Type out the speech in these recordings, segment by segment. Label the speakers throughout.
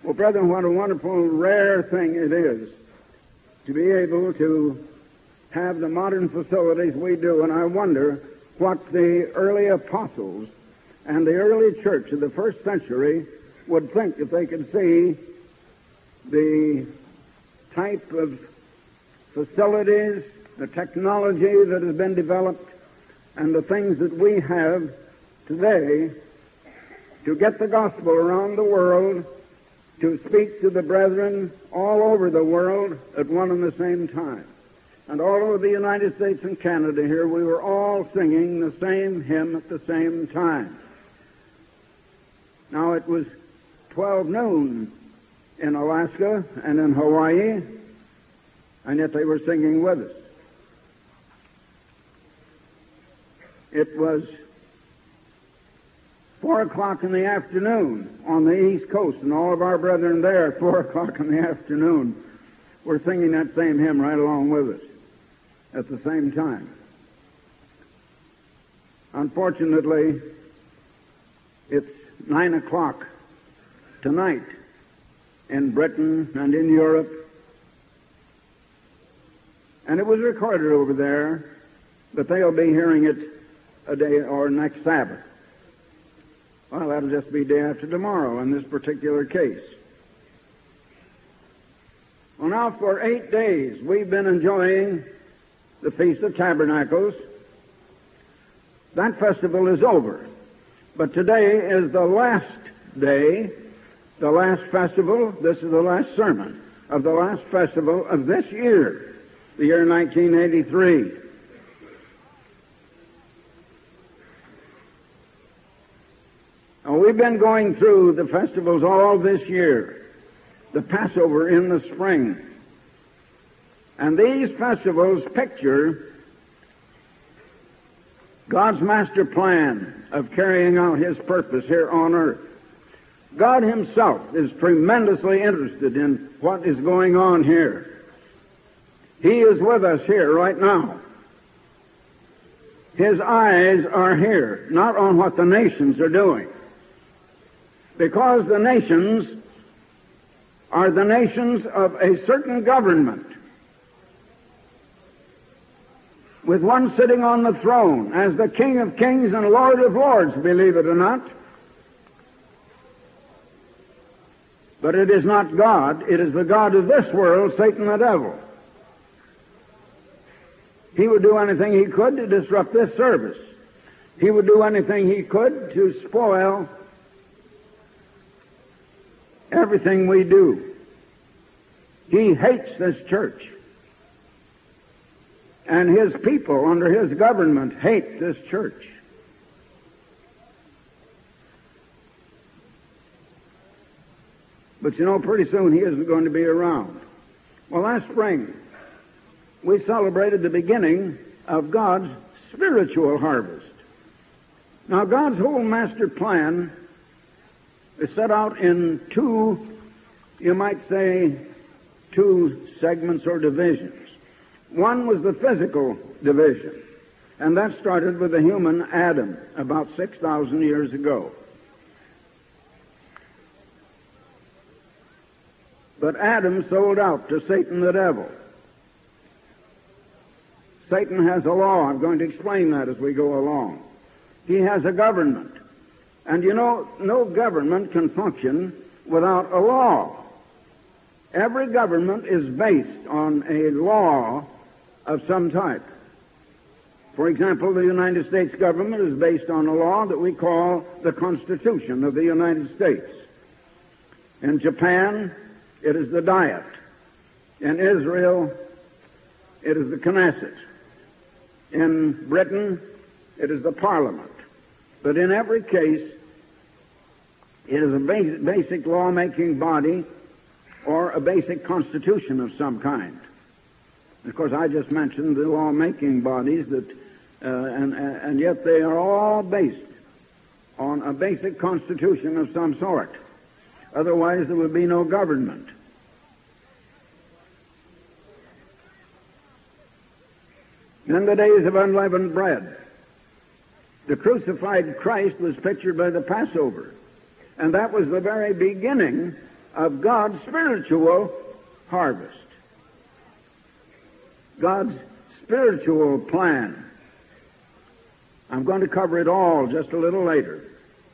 Speaker 1: Well, brethren, what a wonderful, rare thing it is to be able to have the modern facilities we do. And I wonder what the early apostles and the early church of the first century would think if they could see the type of facilities, the technology that has been developed, and the things that we have today to get the gospel around the world, to speak to the brethren all over the world at one and the same time. And all over the United States and Canada here, we were all singing the same hymn at the same time. Now, it was 12 noon in Alaska and in Hawaii, and yet they were singing with us. It was 4 o'clock in the afternoon on the East Coast, and all of our brethren there at 4 o'clock in the afternoon were singing that same hymn right along with us at the same time. Unfortunately, it's 9 o'clock tonight in Britain and in Europe, and it was recorded over there that they'll be hearing it a day or next Sabbath. Well, that'll just be day after tomorrow in this particular case. Well, now for 8 days we've been enjoying the Feast of Tabernacles. That festival is over. But today is the last day, the last festival. This is the last sermon of the last festival of this year, the year 1983. Now, we've been going through the festivals all this year, the Passover in the spring. And these festivals picture God's master plan of carrying out His purpose here on earth. God Himself is tremendously interested in what is going on here. He is with us here right now. His eyes are here, not on what the nations are doing. Because the nations are the nations of a certain government, with one sitting on the throne as the King of Kings and Lord of Lords, believe it or not. But it is not God. It is the god of this world, Satan the devil. He would do anything he could to disrupt this service. He would do anything he could to spoil everything we do. He hates this church. And his people under his government hate this church. But you know, pretty soon he isn't going to be around. Well, last spring, we celebrated the beginning of God's spiritual harvest. Now, God's whole master plan is set out in two, you might say, two segments or divisions. One was the physical division, and that started with the human Adam about 6,000 years ago. But Adam sold out to Satan the devil. Satan has a law. I'm going to explain that as we go along. He has a government. And you know, no government can function without a law. Every government is based on a law of some type. For example, the United States government is based on a law that we call the Constitution of the United States. In Japan, it is the Diet. In Israel, it is the Knesset. In Britain, it is the Parliament. But in every case, it is a basic law-making body or a basic constitution of some kind. Of course, I just mentioned the law-making bodies that, and yet they are all based on a basic constitution of some sort. Otherwise, there would be no government. In the days of unleavened bread, the crucified Christ was pictured by the Passover, and that was the very beginning of God's spiritual harvest. God's spiritual plan. I'm going to cover it all just a little later.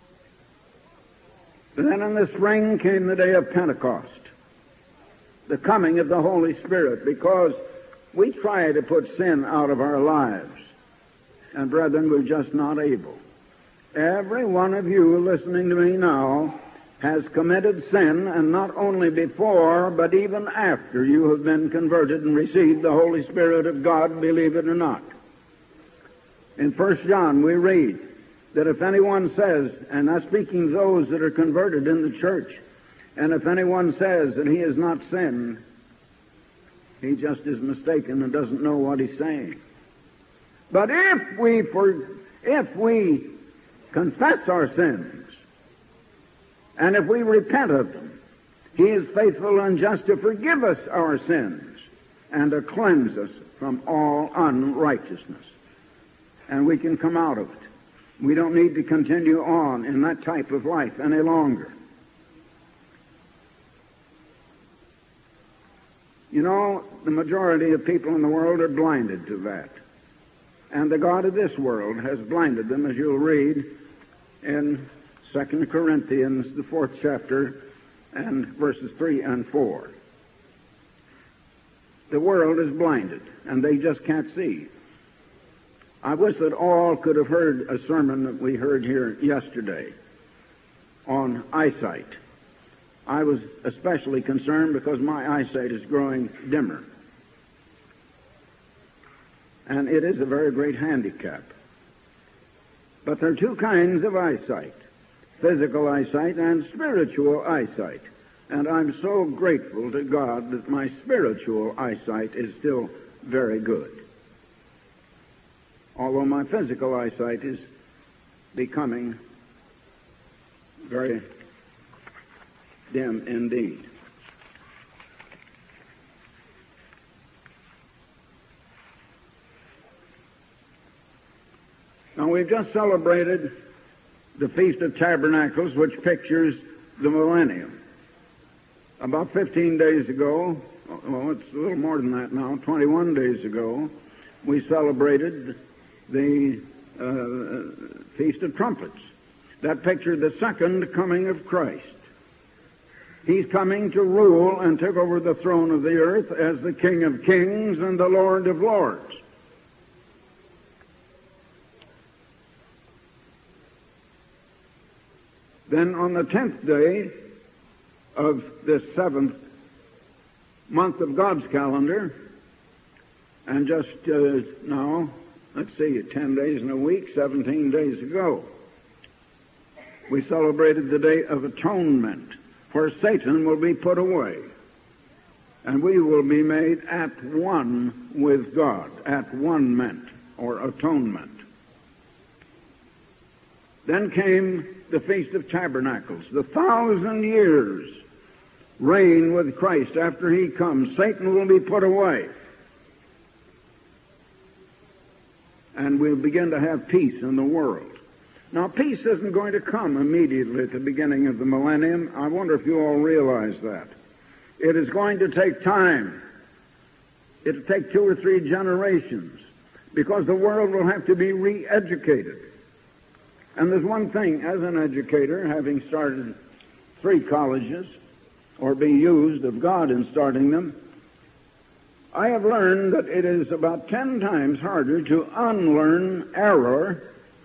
Speaker 1: Then in the spring came the day of Pentecost, the coming of the Holy Spirit, because we try to put sin out of our lives. And brethren, we're just not able. Every one of you listening to me now has committed sin, and not only before, but even after you have been converted and received the Holy Spirit of God, believe it or not. In 1 John we read that if anyone says, and that's speaking of those that are converted in the church, and if anyone says that he has not sinned, he just is mistaken and doesn't know what he's saying. But if we confess our sins, and if we repent of them, he is faithful and just to forgive us our sins and to cleanse us from all unrighteousness. And we can come out of it. We don't need to continue on in that type of life any longer. You know, the majority of people in the world are blinded to that. And the God of this world has blinded them, as you'll read in 2 Corinthians, the 4th chapter, and verses 3 and 4. The world is blinded, and they just can't see. I wish that all could have heard a sermon that we heard here yesterday on eyesight. I was especially concerned because my eyesight is growing dimmer. And it is a very great handicap. But there are two kinds of eyesight: physical eyesight and spiritual eyesight. And I'm so grateful to God that my spiritual eyesight is still very good, although my physical eyesight is becoming very dim indeed. Now, we've just celebrated the Feast of Tabernacles, which pictures the millennium. About 15 days ago, well, it's a little more than that now, 21 days ago, we celebrated the Feast of Trumpets. That pictured the second coming of Christ. He's coming to rule and take over the throne of the earth as the King of Kings and the Lord of Lords. Then on the 10th day of this 7th month of God's calendar, and just now, let's see, 10 days in a week, 17 days ago, we celebrated the Day of Atonement, where Satan will be put away, and we will be made at one with God, at one-ment, or atonement. Then came the Feast of Tabernacles, the 1,000 years reign with Christ. After he comes, Satan will be put away, and we'll begin to have peace in the world. Now, peace isn't going to come immediately at the beginning of the millennium. I wonder if you all realize that. It is going to take time. It'll take 2 or 3 generations, because the world will have to be re-educated. And there's one thing, as an educator, having started 3 colleges, or be used of God in starting them, I have learned that it is about 10 times harder to unlearn error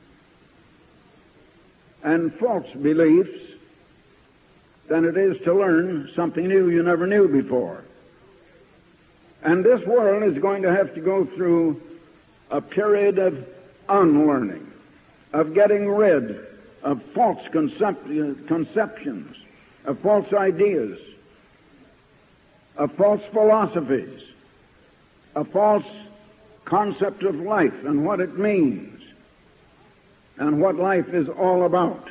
Speaker 1: and false beliefs than it is to learn something new you never knew before. And this world is going to have to go through a period of unlearning, of getting rid of false conceptions, of false ideas, of false philosophies, a false concept of life and what it means, and what life is all about.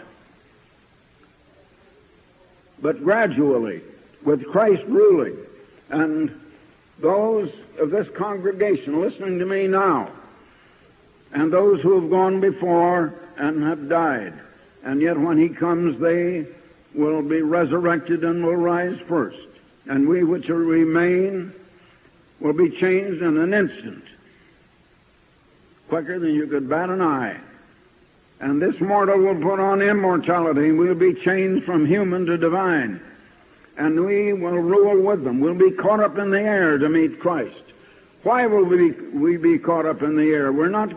Speaker 1: But gradually, with Christ ruling, and those of this congregation listening to me now, and those who have gone before and have died, and yet when he comes they will be resurrected and will rise first. And we which remain will be changed in an instant, quicker than you could bat an eye. And this mortal will put on immortality. We'll be changed from human to divine. And we will rule with them. We'll be caught up in the air to meet Christ. Why will we be caught up in the air? We're not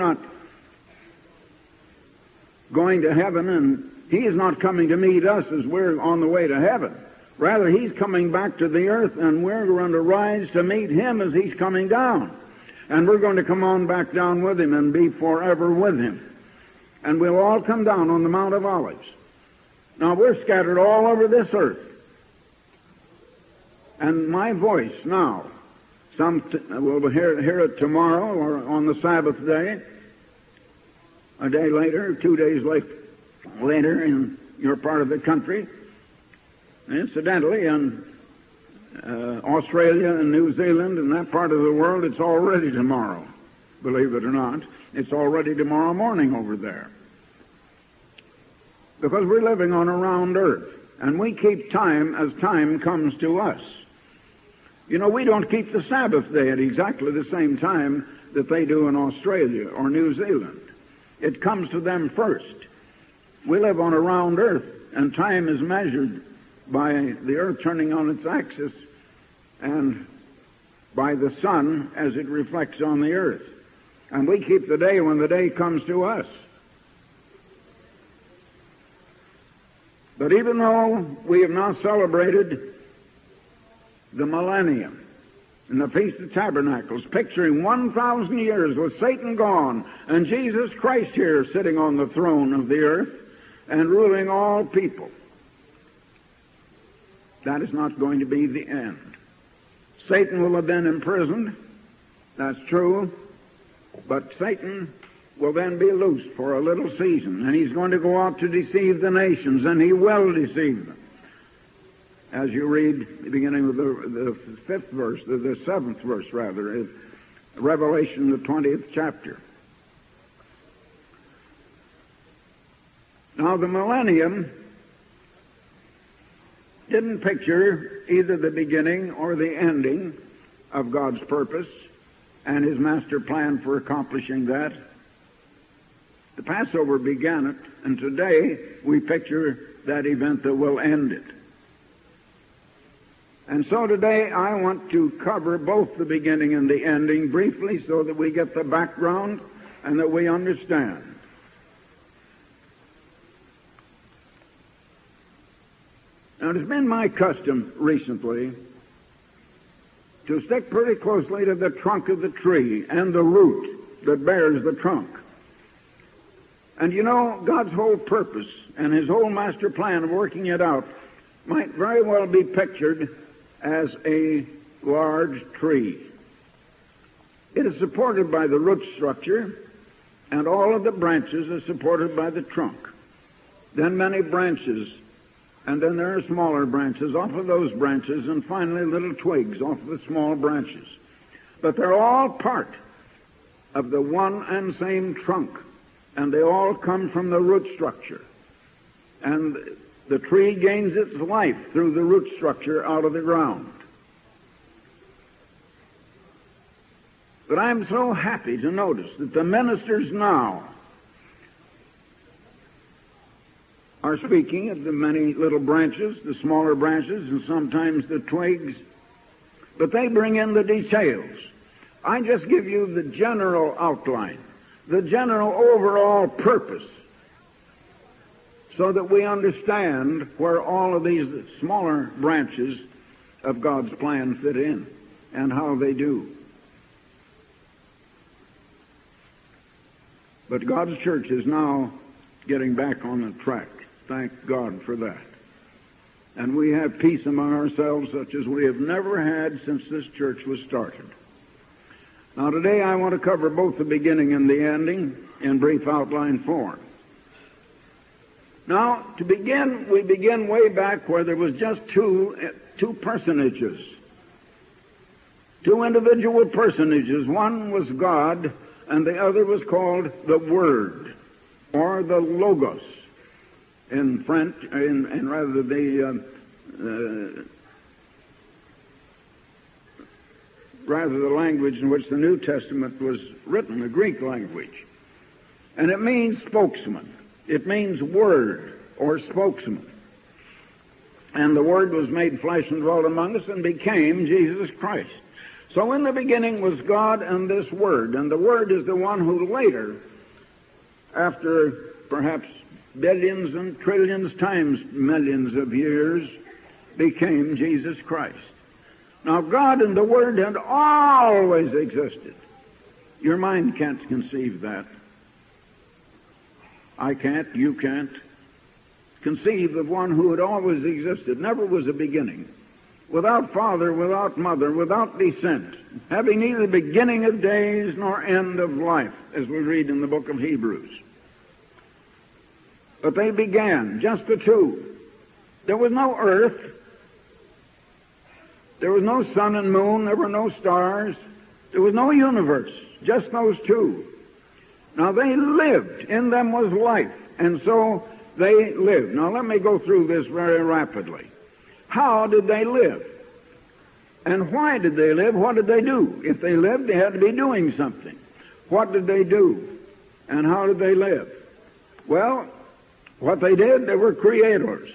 Speaker 1: going to heaven, and He is not coming to meet us as we're on the way to heaven. Rather, He's coming back to the earth, and we're going to rise to meet Him as He's coming down. And we're going to come on back down with Him and be forever with Him. And we'll all come down on the Mount of Olives. Now, we're scattered all over this earth. And my voice now, some will hear it tomorrow or on the Sabbath day, a day later, 2 days later in your part of the country. And incidentally, in Australia and New Zealand and that part of the world, it's already tomorrow. Believe it or not, it's already tomorrow morning over there. Because we're living on a round earth, and we keep time as time comes to us. You know, we don't keep the Sabbath day at exactly the same time that they do in Australia or New Zealand. It comes to them first. We live on a round earth, and time is measured by the earth turning on its axis and by the sun as it reflects on the earth. And we keep the day when the day comes to us. But even though we have now celebrated the millennium and the Feast of Tabernacles, picturing 1,000 years with Satan gone and Jesus Christ here sitting on the throne of the earth and ruling all people, that is not going to be the end. Satan will have been imprisoned, that's true, but Satan will then be loosed for a little season, and he's going to go out to deceive the nations, and he will deceive them. As you read, beginning with the fifth verse, the seventh verse rather, Revelation, the 20th chapter. Now the millennium didn't picture either the beginning or the ending of God's purpose and His master plan for accomplishing that. The Passover began it, and today we picture that event that will end it. And so today I want to cover both the beginning and the ending briefly so that we get the background and that we understand. Now, it has been my custom recently to stick pretty closely to the trunk of the tree and the root that bears the trunk. And you know, God's whole purpose and His whole master plan of working it out might very well be pictured as a large tree. It is supported by the root structure, and all of the branches are supported by the trunk. Then many branches, and then there are smaller branches off of those branches, and finally little twigs off of the small branches. But they're all part of the one and same trunk, and they all come from the root structure. And the tree gains its life through the root structure out of the ground. But I'm so happy to notice that the ministers now are speaking of the many little branches, the smaller branches, and sometimes the twigs, but they bring in the details. I just give you the general outline, the general overall purpose, so that we understand where all of these smaller branches of God's plan fit in and how they do. But God's church is now getting back on the track. Thank God for that. And we have peace among ourselves such as we have never had since this church was started. Now today I want to cover both the beginning and the ending in brief outline form. Now, to begin, we begin way back where there was just two personages. Two individual personages. One was God, and the other was called the Word, or the Logos. in French, in rather the language in which the New Testament was written, the Greek language. And it means spokesman. It means word or spokesman. And the Word was made flesh and dwelt among us and became Jesus Christ. So in the beginning was God and this Word. And the Word is the one who later, after perhaps billions and trillions times millions of years, became Jesus Christ. Now God and the Word had always existed. Your mind can't conceive that. I can't, you can't conceive of one who had always existed, never was a beginning, without father, without mother, without descent, having neither beginning of days nor end of life, as we read in the book of Hebrews. But they began, just the two. There was no earth, there was no sun and moon, there were no stars, there was no universe, just those two. Now they lived, in them was life, and so they lived. Now let me go through this very rapidly. How did they live? And why did they live? What did they do? If they lived, they had to be doing something. What did they do? And how did they live? Well, what they did, they were creators.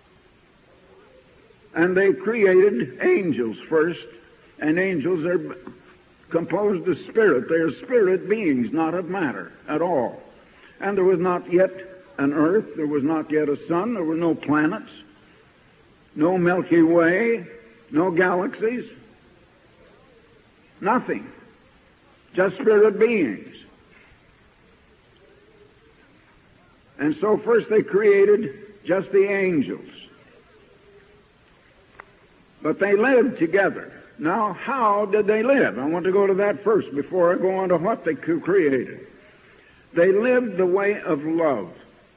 Speaker 1: And they created angels first, and angels are composed of spirit. They are spirit beings, not of matter at all. And there was not yet an earth, there was not yet a sun, there were no planets, no Milky Way, no galaxies, nothing, just spirit beings. And so first they created just the angels. But they lived together. Now, how did they live? I want to go to that first before I go on to what they created. They lived the way of love.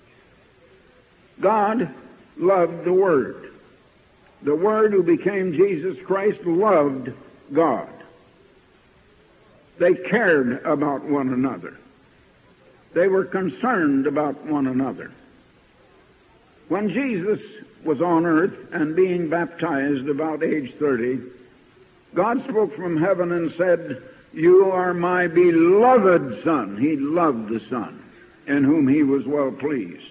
Speaker 1: God loved the Word. The Word who became Jesus Christ loved God. They cared about one another. They were concerned about one another. When Jesus was on earth and being baptized about age 30, God spoke from heaven and said, "You are my beloved Son." He loved the Son, in whom he was well pleased.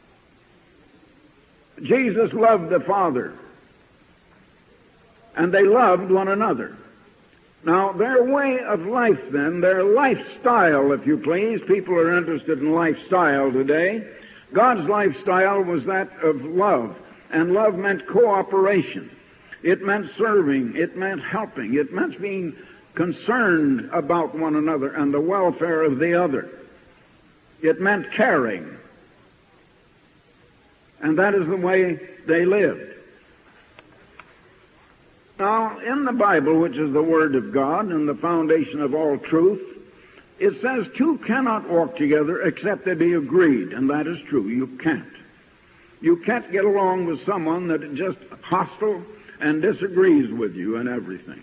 Speaker 1: Jesus loved the Father, and they loved one another. Now, their way of life then, their lifestyle, if you please, people are interested in lifestyle today. God's lifestyle was that of love, and love meant cooperation. It meant serving, it meant helping, it meant being concerned about one another and the welfare of the other. It meant caring. And that is the way they lived. Now, in the Bible, which is the Word of God and the foundation of all truth, it says two cannot walk together except they be agreed, and that is true. You can't. You can't get along with someone that is just hostile and disagrees with you and everything.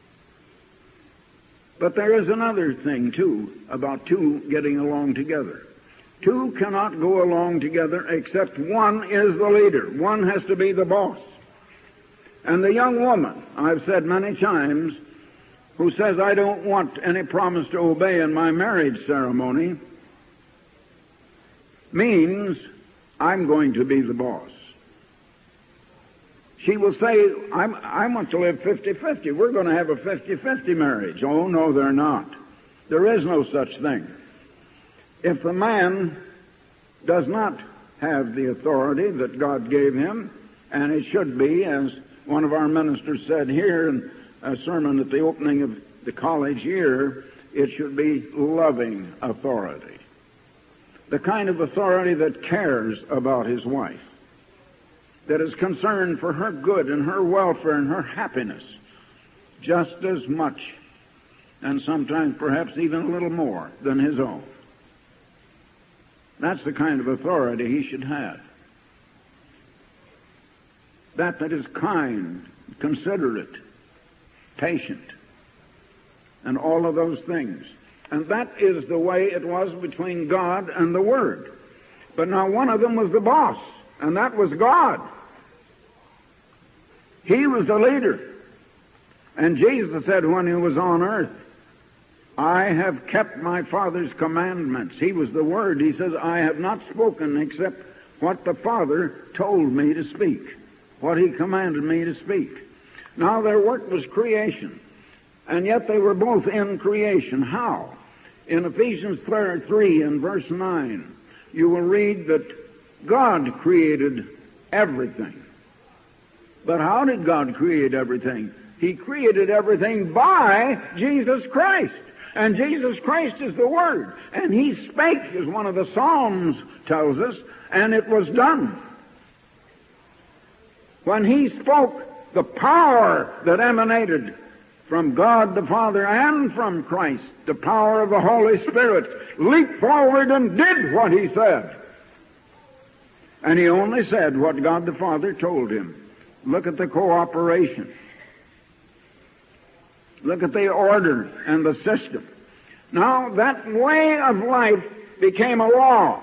Speaker 1: But there is another thing, too, about two getting along together. Two cannot go along together except one is the leader. One has to be the boss. And the young woman, I've said many times, who says, "I don't want any promise to obey in my marriage ceremony," means, "I'm going to be the boss." She will say, I want to live 50-50. We're going to have a 50-50 marriage. Oh, no, they're not. There is no such thing. If the man does not have the authority that God gave him, and it should be, as one of our ministers said here in a sermon at the opening of the college year, it should be loving authority. The kind of authority that cares about his wife, that is concerned for her good and her welfare and her happiness just as much, and sometimes perhaps even a little more, than his own. That's the kind of authority he should have. That is kind, considerate, patient, and all of those things. And that is the way it was between God and the Word. But now one of them was the boss. and that was God. He was the leader. And Jesus said when he was on earth, I have kept my Father's commandments. He was the Word. He says, I have not spoken except what the Father told me to speak, what He commanded me to speak. Now their work was creation, and yet they were both in creation. How? In Ephesians 3 and verse 9, you will read that God created everything. But how did God create everything? He created everything by Jesus Christ. And Jesus Christ is the Word. And He spake, as one of the Psalms tells us, and it was done. When He spoke, the power that emanated from God the Father and from Christ, the power of the Holy Spirit, leaped forward and did what He said. And He only said what God the Father told Him. Look at the cooperation. Look at the order and the system. Now, that way of life became a law.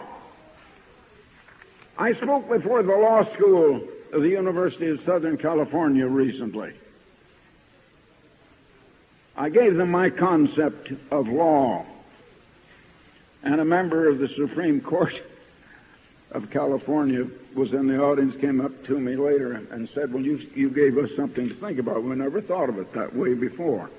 Speaker 1: I spoke before the law school of the University of Southern California recently. I gave them my concept of law. And a member of the Supreme Court of California was in the audience, came up to me later and said, well, you gave us something to think about. We never thought of it that way before.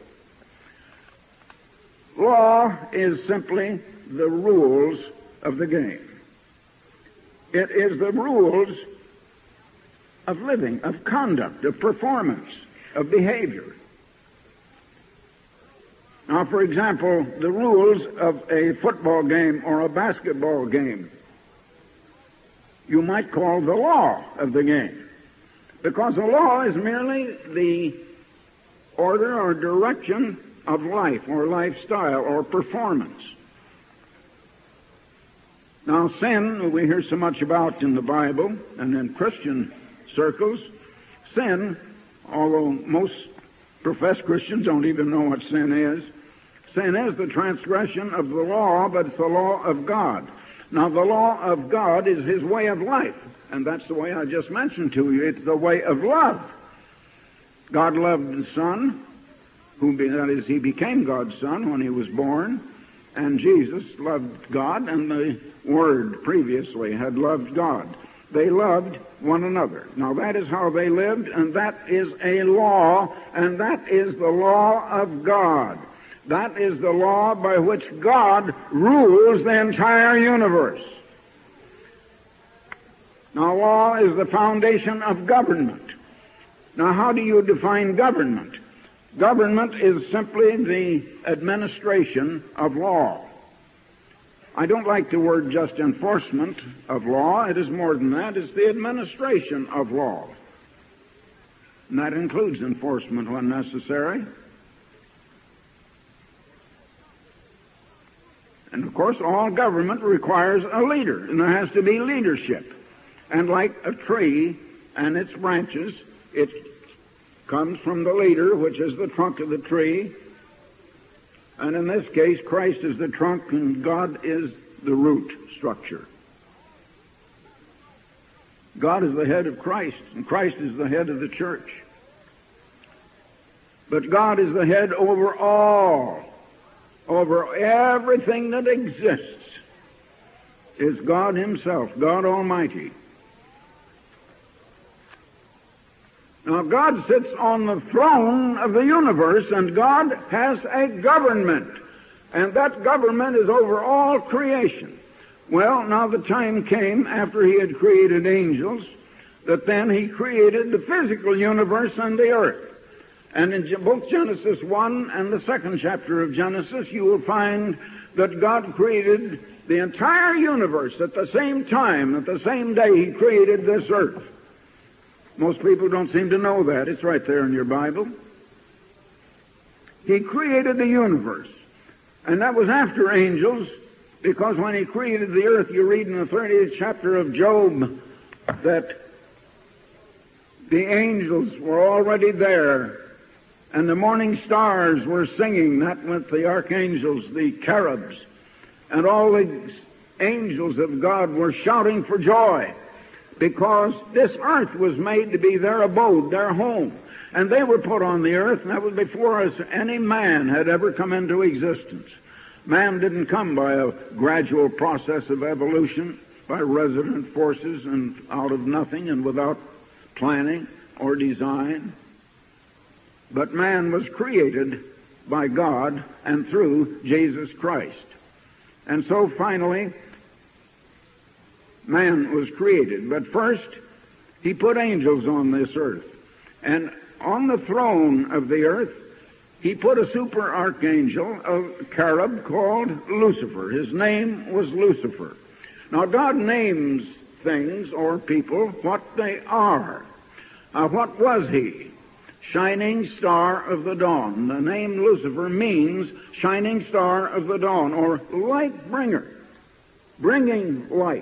Speaker 1: Law is simply the rules of the game. It is the rules of living, of conduct, of performance, of behavior. Now, for example, the rules of a football game or a basketball game, you might call the law of the game, because the law is merely the order or direction of life or lifestyle or performance. Now, sin, we hear so much about in the Bible and in Christian circles. Sin, although most professed Christians don't even know what sin is the transgression of the law, but it's the law of God. Now, the law of God is His way of life, and that's the way I just mentioned to you. It's the way of love. God loved the Son, that is, He became God's Son when He was born, and Jesus loved God, and the Word previously had loved God. They loved one another. Now, that is how they lived, and that is a law, and that is the law of God. That is the law by which God rules the entire universe. Now, law is the foundation of government. Now, how do you define government? Government is simply the administration of law. I don't like the word just enforcement of law. It is more than that. It's the administration of law. And that includes enforcement when necessary. And, of course, all government requires a leader, and there has to be leadership. And like a tree and its branches, it comes from the leader, which is the trunk of the tree. And in this case, Christ is the trunk and God is the root structure. God is the head of Christ, and Christ is the head of the church. But God is the head over all. Over everything that exists is God Himself, God Almighty. Now, God sits on the throne of the universe, and God has a government, and that government is over all creation. Well, now the time came after He had created angels that then He created the physical universe and the earth. And in both Genesis 1 and the second chapter of Genesis, you will find that God created the entire universe at the same time, at the same day He created this earth. Most people don't seem to know that. It's right there in your Bible. He created the universe. And that was after angels, because when He created the earth, you read in the 30th chapter of Job that the angels were already there. And the morning stars were singing, that with the archangels, the cherubs, and all the angels of God were shouting for joy. because this earth was made to be their abode, their home. And they were put on the earth, and that was before any man had ever come into existence. Man didn't come by a gradual process of evolution, by resident forces and out of nothing and without planning or design. But man was created by God and through Jesus Christ. And so finally, man was created. But first, he put angels on this earth. And on the throne of the earth, he put a super archangel, a cherub called Lucifer. His name was Lucifer. Now, God names things or people what they are. What was he? Shining star of the dawn. The name Lucifer means shining star of the dawn, or light bringer, bringing light.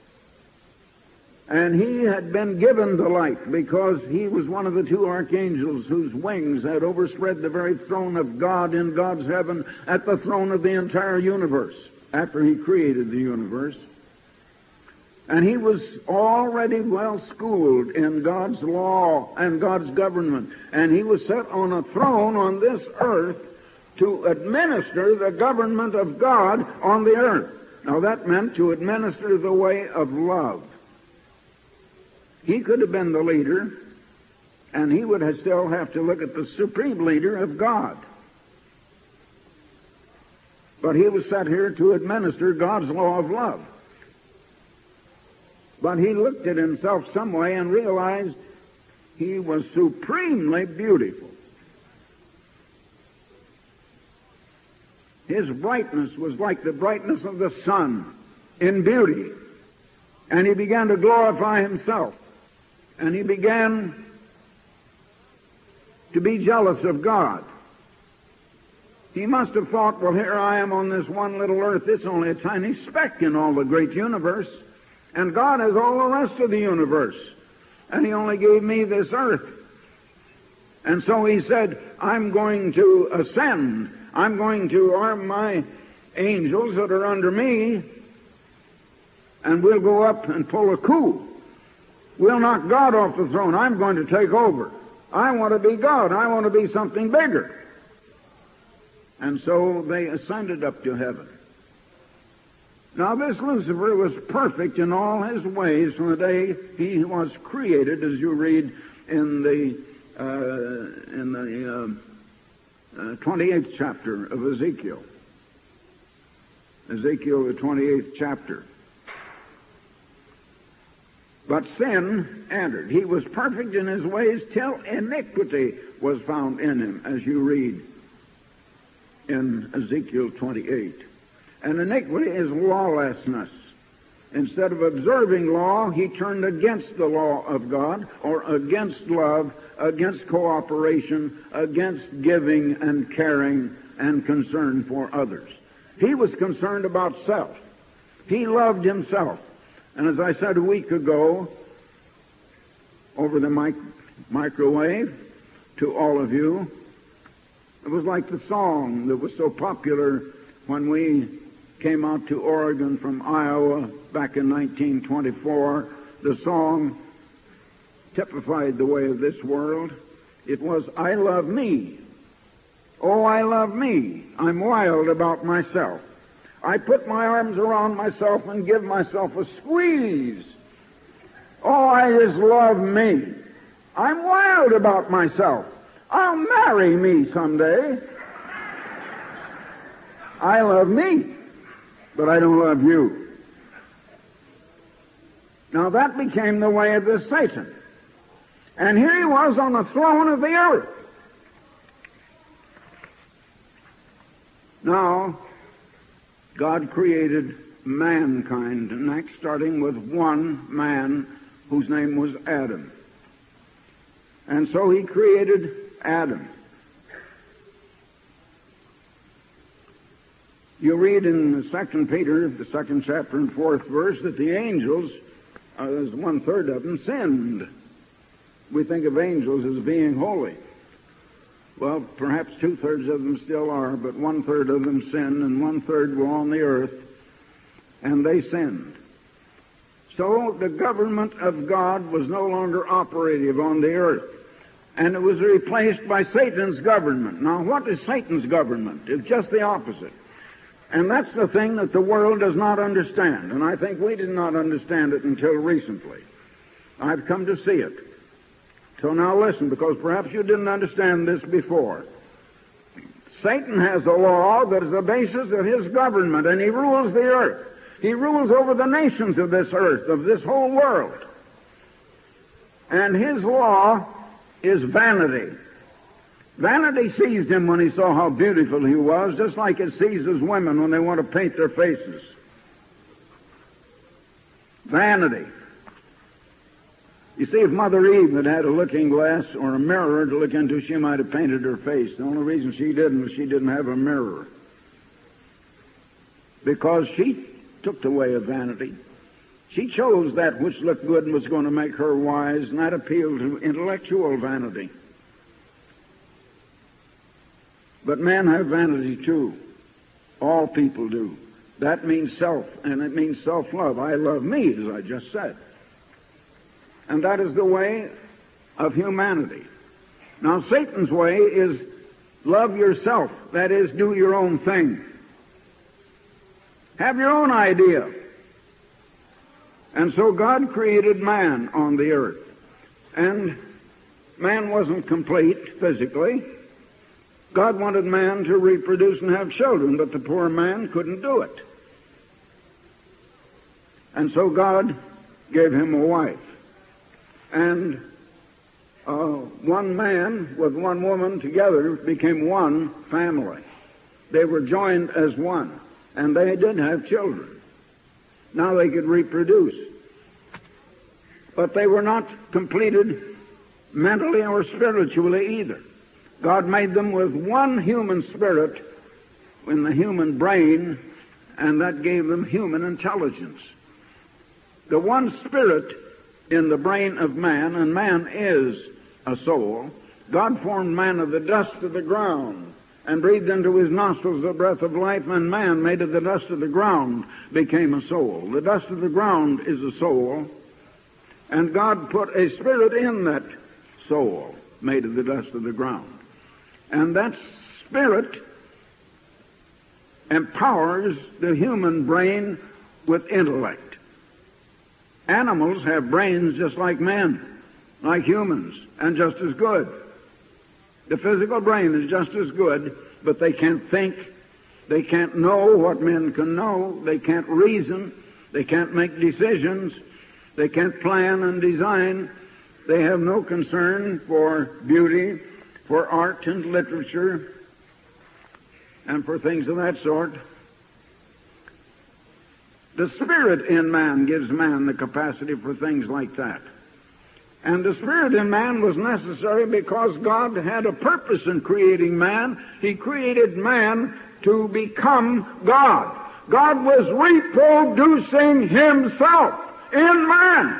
Speaker 1: And he had been given the light because he was one of the two archangels whose wings had overspread the very throne of God in God's heaven at the throne of the entire universe after he created the universe. And he was already well schooled in God's law and God's government. And he was set on a throne on this earth to administer the government of God on the earth. Now that meant to administer the way of love. He could have been the leader, and he would still have to look at the supreme leader of God. But he was set here to administer God's law of love. But he looked at himself some way and realized he was supremely beautiful. His brightness was like the brightness of the sun in beauty. And he began to glorify himself. And he began to be jealous of God. He must have thought, well, here I am on this one little earth. It's only a tiny speck in all the great universe. And God has all the rest of the universe. And he only gave me this earth. And so he said, I'm going to ascend. I'm going to arm my angels that are under me, and we'll go up and pull a coup. We'll knock God off the throne. I'm going to take over. I want to be God. I want to be something bigger. And so they ascended up to heaven. Now this Lucifer was perfect in all his ways from the day he was created, as you read in the 28th chapter of Ezekiel. Ezekiel, the 28th chapter. But sin entered. He was perfect in his ways till iniquity was found in him, as you read in Ezekiel 28. And iniquity is lawlessness. Instead of observing law, he turned against the law of God, or against love, against cooperation, against giving and caring and concern for others. He was concerned about self. He loved himself. And as I said a week ago, over the microwave to all of you, it was like the song that was so popular when we came out to Oregon from Iowa back in 1924. The song typified the way of this world. It was, I love me. Oh, I love me. I'm wild about myself. I put my arms around myself and give myself a squeeze. Oh, I just love me. I'm wild about myself. I'll marry me someday. I love me, but I don't love you. Now that became the way of this Satan. And here he was on the throne of the earth. Now, God created mankind next, starting with one man whose name was Adam. And so he created Adam. You read in 2 Peter, the 2nd chapter and 4th verse, that the angels, as 1/3 of them, sinned. We think of angels as being holy. Well, perhaps 2/3 of them still are, but 1/3 of them sinned, and 1/3 were on the earth, and they sinned. So the government of God was no longer operative on the earth, and it was replaced by Satan's government. Now, what is Satan's government? It's just the opposite. And that's the thing that the world does not understand, and I think we did not understand it until recently. I've come to see it. So now listen, because perhaps you didn't understand this before. Satan has a law that is the basis of his government, and he rules the earth. He rules over the nations of this earth, of this whole world. And his law is vanity. Vanity seized him when he saw how beautiful he was, just like it seizes women when they want to paint their faces. Vanity. You see, if Mother Eve had had a looking glass or a mirror to look into, she might have painted her face. The only reason she didn't was she didn't have a mirror. Because she took the way of vanity. She chose that which looked good and was going to make her wise, and that appealed to intellectual vanity. But men have vanity too. All people do. That means self, and it means self-love. I love me, as I just said. And that is the way of humanity. Now, Satan's way is love yourself. That is, do your own thing. Have your own idea. And so God created man on the earth. And man wasn't complete physically. God wanted man to reproduce and have children, but the poor man couldn't do it. And so God gave him a wife. And one man with one woman together became one family. They were joined as one, and they did have children. Now they could reproduce. But they were not completed mentally or spiritually either. God made them with one human spirit in the human brain, and that gave them human intelligence. The one spirit in the brain of man, and man is a soul. God formed man of the dust of the ground and breathed into his nostrils the breath of life, and man, made of the dust of the ground, became a soul. The dust of the ground is a soul, and God put a spirit in that soul, made of the dust of the ground. And that spirit empowers the human brain with intellect. Animals have brains just like men, like humans, and just as good. The physical brain is just as good, but they can't think. They can't know what men can know. They can't reason. They can't make decisions. They can't plan and design. They have no concern for beauty, for art and literature, and for things of that sort. The spirit in man gives man the capacity for things like that. And the spirit in man was necessary because God had a purpose in creating man. He created man to become God. God was reproducing himself in man.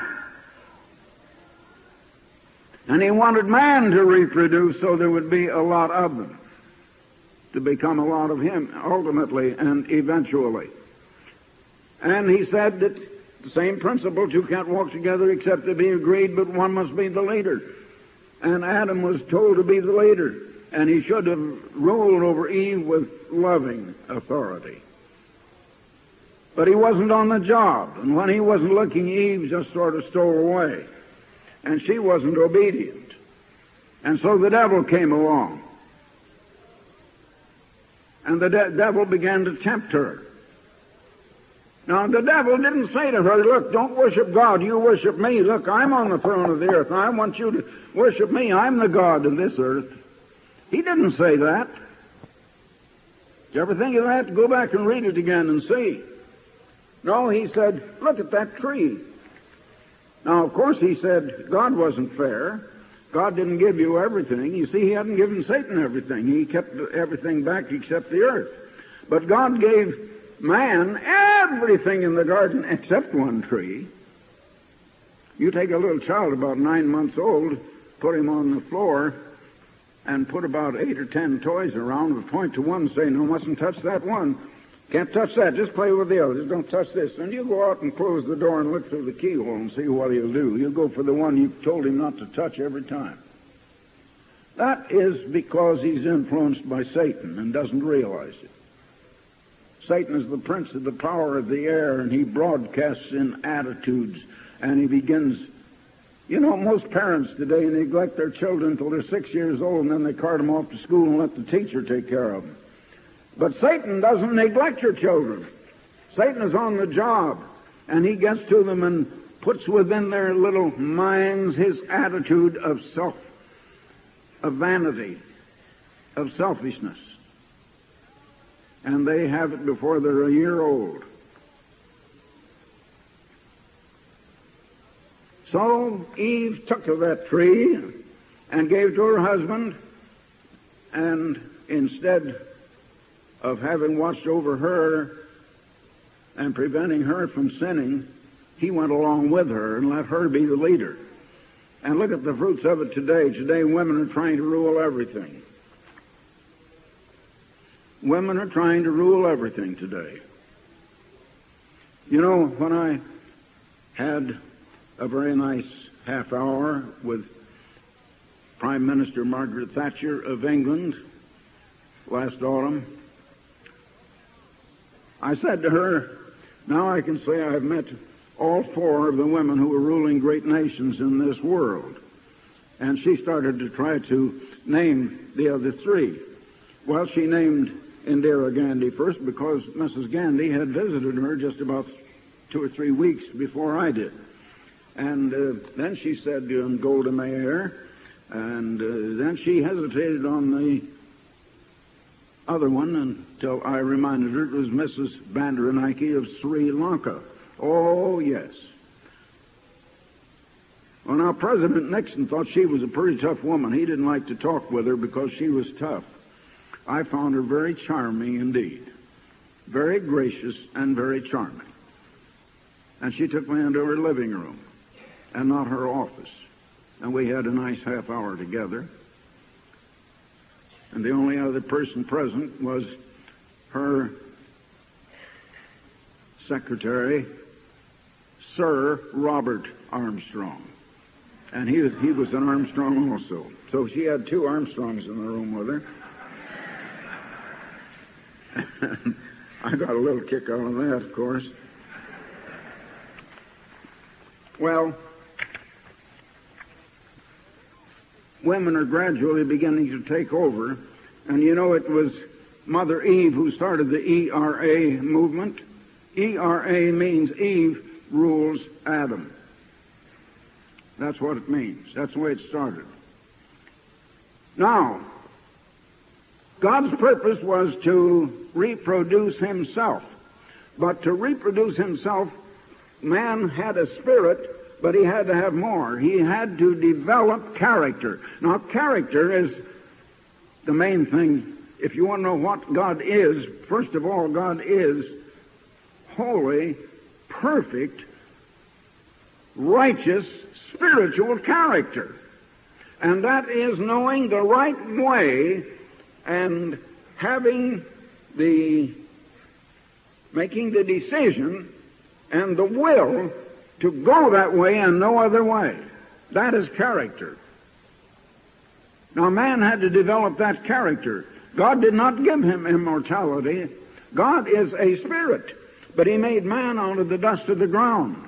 Speaker 1: And he wanted man to reproduce so there would be a lot of them, to become a lot of him ultimately and eventually. And he said that the same principle, you can't walk together except to be agreed, but one must be the leader. And Adam was told to be the leader, and he should have ruled over Eve with loving authority. But he wasn't on the job, and when he wasn't looking, Eve just sort of stole away, and she wasn't obedient. And so the devil came along, and the devil began to tempt her. Now, the devil didn't say to her, look, don't worship God, you worship me. Look, I'm on the throne of the earth. I want you to worship me. I'm the God of this earth. He didn't say that. Did you ever think of that? Go back and read it again and see. No, he said, look at that tree. Now, of course, he said God wasn't fair. God didn't give you everything. You see, he hadn't given Satan everything. He kept everything back except the earth. But God gave man everything in the garden except one tree. You take a little child about 9 months old, put him on the floor, and put about 8 or 10 toys around, and point to one and say, no, mustn't touch that one. Can't touch that. Just play with the others. Don't touch this. And you go out and close the door and look through the keyhole and see what he'll do. You'll go for the one you've told him not to touch every time. That is because he's influenced by Satan and doesn't realize it. Satan is the prince of the power of the air, and he broadcasts in attitudes, and he begins. You know, most parents today neglect their children until they're 6 years old, and then they cart them off to school and let the teacher take care of them. But Satan doesn't neglect your children. Satan is on the job, and he gets to them and puts within their little minds his attitude of vanity, of selfishness. And they have it before they're a year old. So Eve took of that tree and gave to her husband, and instead of having watched over her and preventing her from sinning, he went along with her and let her be the leader. And look at the fruits of it today. Today women are trying to rule everything. Women are trying to rule everything today. You know, when I had a very nice half hour with Prime Minister Margaret Thatcher of England last autumn, I said to her, now I can say I've met all four of the women who are ruling great nations in this world. And she started to try to name the other three. Well, she named Indira Gandhi first because Mrs. Gandhi had visited her just about 2 or 3 weeks before I did. And then she said Golda Meir, and then she hesitated on the other one until I reminded her it was Mrs. Bandaranaike of Sri Lanka. Oh, yes. Well, now, President Nixon thought she was a pretty tough woman. He didn't like to talk with her because she was tough. I found her very charming indeed. Very gracious and very charming. And she took me into her living room and not her office. And we had a nice half hour together. And the only other person present was her secretary, Sir Robert Armstrong. And he was an Armstrong also. So she had 2 Armstrongs in the room with her. I got a little kick out of that, of course. Well, women are gradually beginning to take over. And you know, it was Mother Eve who started the ERA movement. ERA means Eve rules Adam. That's what it means. That's the way it started. Now, God's purpose was to reproduce himself. But to reproduce himself, man had a spirit, but he had to have more. He had to develop character. Now, character is the main thing. If you want to know what God is, first of all, God is holy, perfect, righteous, spiritual character. And that is knowing the right way and making the decision and the will to go that way and no other way. That is character. Now, man had to develop that character. God did not give him immortality. God is a spirit, but he made man out of the dust of the ground.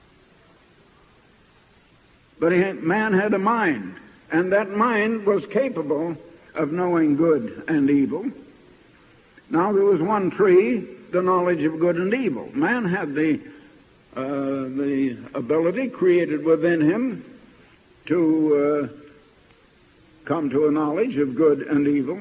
Speaker 1: But man had a mind, and that mind was capable of knowing good and evil. Now, there was one tree, the knowledge of good and evil. Man had the ability created within him to come to a knowledge of good and evil.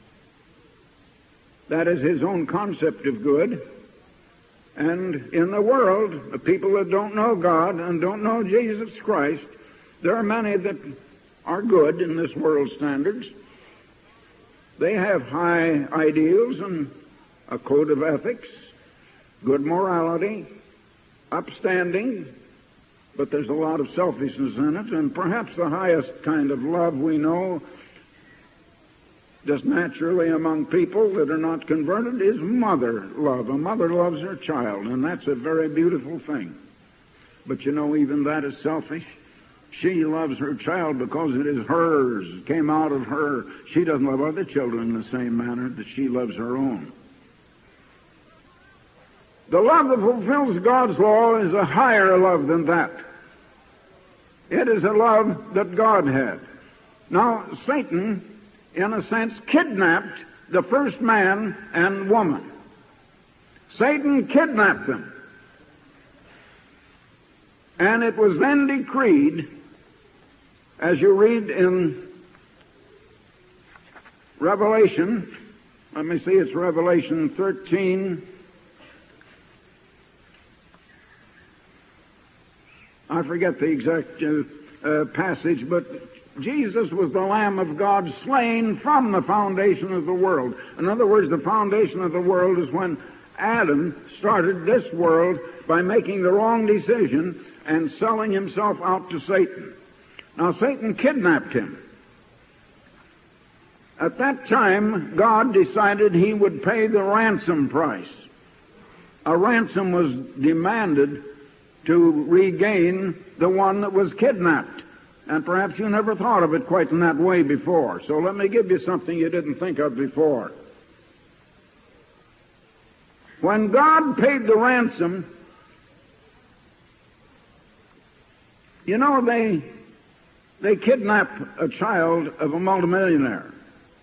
Speaker 1: That is his own concept of good. And in the world, the people that don't know God and don't know Jesus Christ, there are many that are good in this world's standards. They have high ideals and a code of ethics, good morality, upstanding, but there's a lot of selfishness in it, and perhaps the highest kind of love we know just naturally among people that are not converted, is mother love. A mother loves her child, and that's a very beautiful thing. But you know, even that is selfish. She loves her child because it is hers, it came out of her. She doesn't love other children in the same manner that she loves her own. The love that fulfills God's law is a higher love than that. It is a love that God had. Now, Satan, in a sense, kidnapped the first man and woman. Satan kidnapped them. And it was then decreed, as you read in Revelation, let me see, it's Revelation 13. I forget the exact passage, but Jesus was the Lamb of God slain from the foundation of the world. In other words, the foundation of the world is when Adam started this world by making the wrong decision and selling himself out to Satan. Now, Satan kidnapped him. At that time, God decided he would pay the ransom price. A ransom was demanded to regain the one that was kidnapped. And perhaps you never thought of it quite in that way before. So let me give you something you didn't think of before. When God paid the ransom, you know, they kidnap a child of a multimillionaire.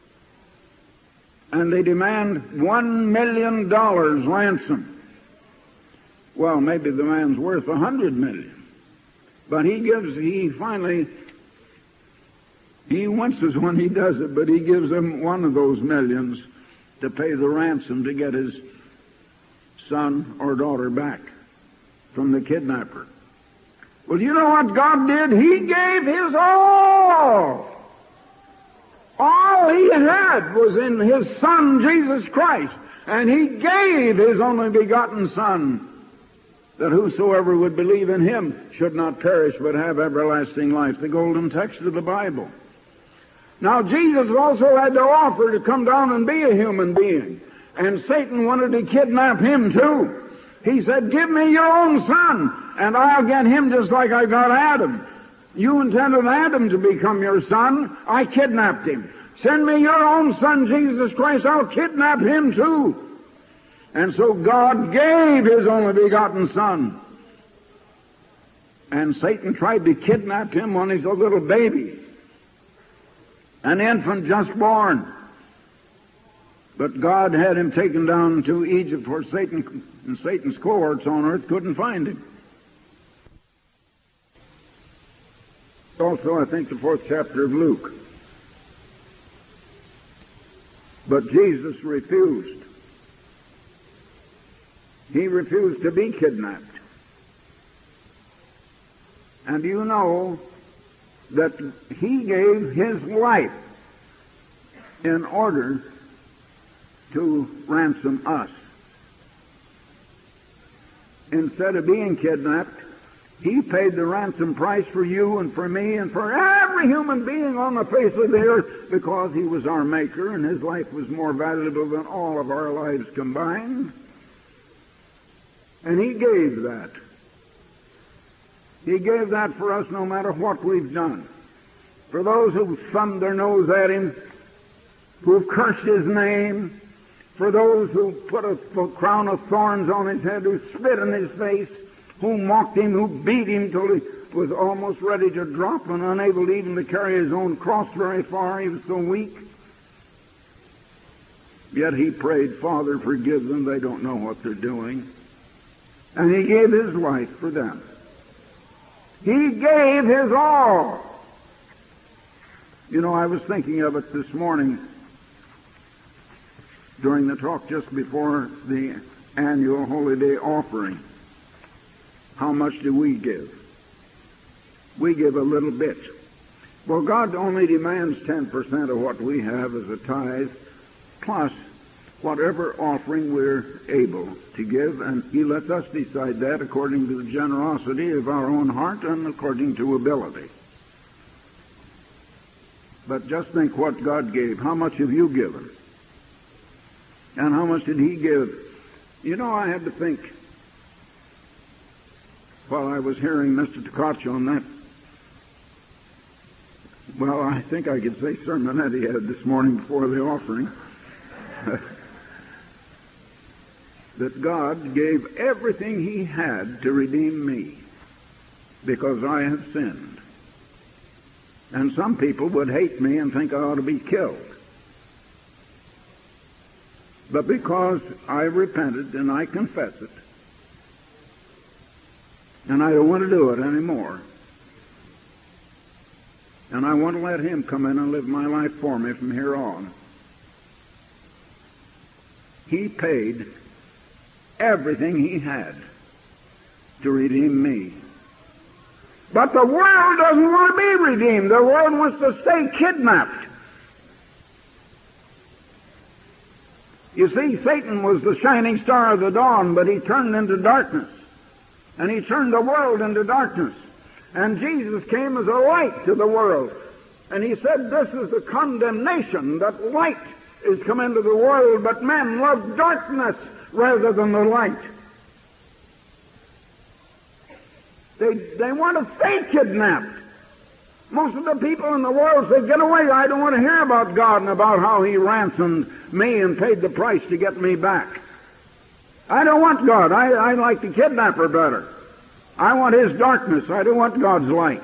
Speaker 1: And they demand $1 million ransom. Well, maybe the man's worth $100 million. But he winces when he does it, but he gives him one of those millions to pay the ransom to get his son or daughter back from the kidnapper. Well, you know what God did? He gave his all. All he had was in his Son, Jesus Christ. And he gave his only begotten Son, that whosoever would believe in him should not perish but have everlasting life. The golden text of the Bible. Now, Jesus also had to offer to come down and be a human being. And Satan wanted to kidnap him too. He said, give me your own son, and I'll get him just like I got Adam. You intended Adam to become your son. I kidnapped him. Send me your own son, Jesus Christ. I'll kidnap him too. And so God gave his only begotten Son. And Satan tried to kidnap him when he's a little baby, an infant just born. But God had him taken down to Egypt, where Satan and Satan's cohorts on earth couldn't find him. Also, I think, the 4th chapter of Luke. But Jesus refused. He refused to be kidnapped. And you know that he gave his life in order to ransom us. Instead of being kidnapped, he paid the ransom price for you and for me and for every human being on the face of the earth, because he was our Maker and his life was more valuable than all of our lives combined. And he gave that. He gave that for us no matter what we've done. For those who've thumbed their nose at him, who've cursed his name, for those who put a crown of thorns on his head, who spit in his face, who mocked him, who beat him till he was almost ready to drop and unable even to carry his own cross very far. He was so weak. Yet he prayed, Father, forgive them. They don't know what they're doing. And he gave his life for them. He gave his all. You know, I was thinking of it this morning during the talk just before the annual Holy Day offering. How much do we give? We give a little bit. Well, God only demands 10% of what we have as a tithe, plus whatever offering we're able to give, and he lets us decide that according to the generosity of our own heart and according to ability. But just think what God gave. How much have you given? And how much did He give? You know, I had to think while I was hearing Mr. Tkach on that. Well, I think I could say sermon that he had this morning before the offering. That God gave everything He had to redeem me because I have sinned. And some people would hate me and think I ought to be killed. But because I repented and I confess it, and I don't want to do it anymore, and I want to let Him come in and live my life for me from here on, He paid everything He had to redeem me. But the world doesn't want to be redeemed. The world wants to stay kidnapped. You see, Satan was the shining star of the dawn, but he turned into darkness. And he turned the world into darkness. And Jesus came as a light to the world. And He said, this is the condemnation, that light is come into the world, but men love darkness rather than the light. They want to stay kidnapped. Most of the people in the world say, get away, I don't want to hear about God and about how He ransomed me and paid the price to get me back. I don't want God. I like the kidnapper better. I want his darkness. I don't want God's light.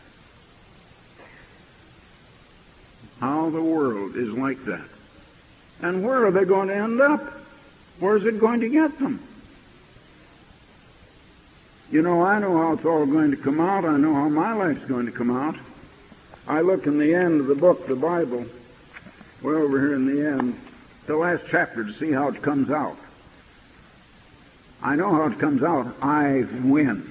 Speaker 1: How the world is like that. And where are they going to end up? Where is it going to get them? You know, I know how it's all going to come out. I know how my life's going to come out. I look in the end of the book, the Bible, way over here in the end, the last chapter, to see how it comes out. I know how it comes out. I win.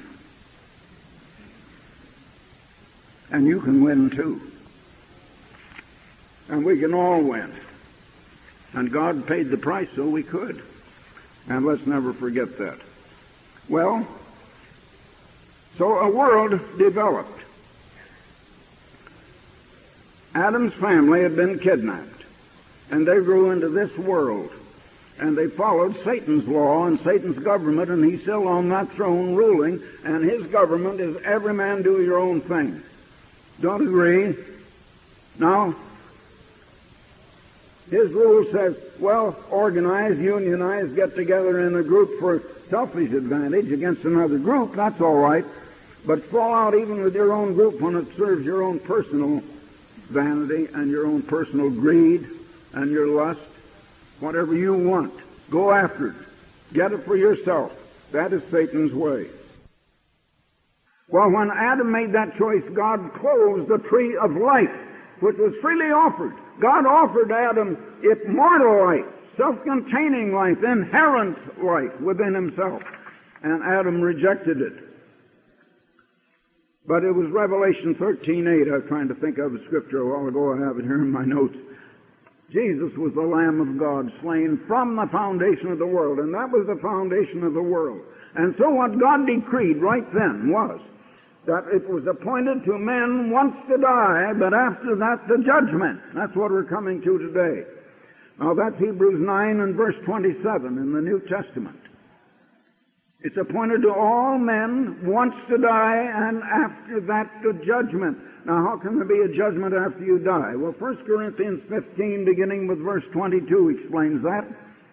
Speaker 1: And you can win too. And we can all win. And God paid the price so we could. And let's never forget that. Well, so a world developed. Adam's family had been kidnapped, and they grew into this world, and they followed Satan's law and Satan's government, and he's still on that throne ruling, and his government is every man do your own thing. Don't agree? Now, his rule says, well, organize, unionize, get together in a group for selfish advantage against another group, that's all right, but fall out even with your own group when it serves your own personal vanity and your own personal greed and your lust. Whatever you want, go after it. Get it for yourself. That is Satan's way. Well, when Adam made that choice, God closed the tree of life, which was freely offered. God offered Adam immortal life, self-containing life, inherent life within himself. And Adam rejected it. But it was Revelation 13:8. I was trying to think of a scripture a while ago. I have it here in my notes. Jesus was the Lamb of God, slain from the foundation of the world, and that was the foundation of the world. And so what God decreed right then was that it was appointed to men once to die, but after that the judgment. That's what we're coming to today. Now that's Hebrews 9 and verse 27 in the New Testament. It's appointed to all men once to die, and after that the judgment. Now, how can there be a judgment after you die? Well, 1 Corinthians 15, beginning with verse 22, explains that.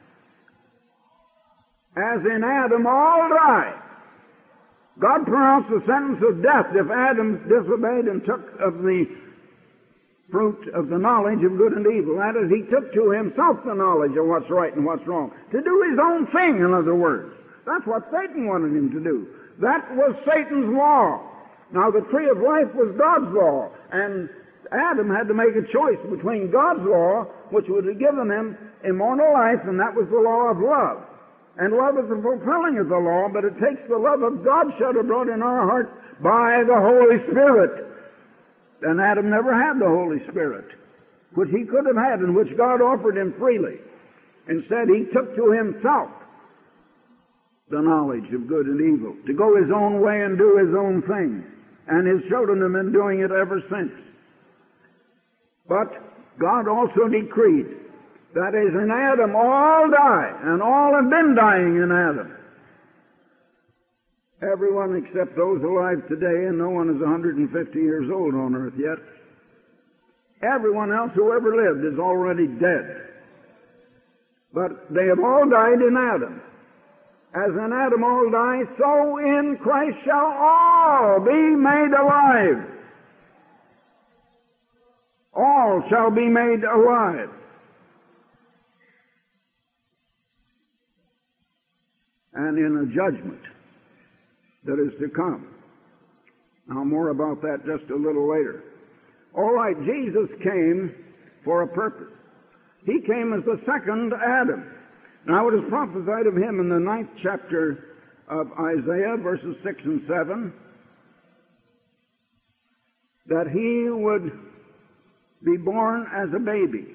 Speaker 1: As in Adam all die. God pronounced the sentence of death if Adam disobeyed and took of the fruit of the knowledge of good and evil. That is, he took to himself the knowledge of what's right and what's wrong. To do his own thing, in other words. That's what Satan wanted him to do. That was Satan's law. Now, the tree of life was God's law, and Adam had to make a choice between God's law, which would have given him immortal life, and that was the law of love. And love is the fulfilling of the law, but it takes the love of God shed abroad in our hearts by the Holy Spirit. And Adam never had the Holy Spirit, which he could have had and which God offered him freely. Instead, he took to himself the knowledge of good and evil, to go his own way and do his own thing. And his children have been doing it ever since. But God also decreed that as in Adam all die, and all have been dying in Adam. Everyone except those alive today, and no one is 150 years old on earth yet. Everyone else who ever lived is already dead. But they have all died in Adam. As in Adam all die, so in Christ shall all be made alive. All shall be made alive. And in a judgment that is to come. Now, more about that just a little later. All right, Jesus came for a purpose. He came as the second Adam. Now, it is prophesied of him in the 9th chapter of Isaiah, verses 6 and 7, that he would be born as a baby,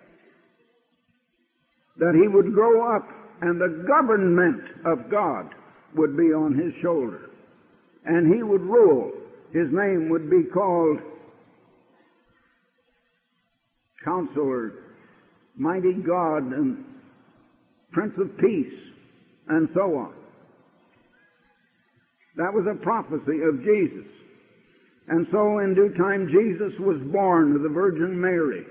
Speaker 1: that he would grow up, and the government of God would be on his shoulder, and he would rule. His name would be called Counselor, Mighty God, and Prince of Peace, and so on. That was a prophecy of Jesus. And so in due time Jesus was born of the Virgin Mary.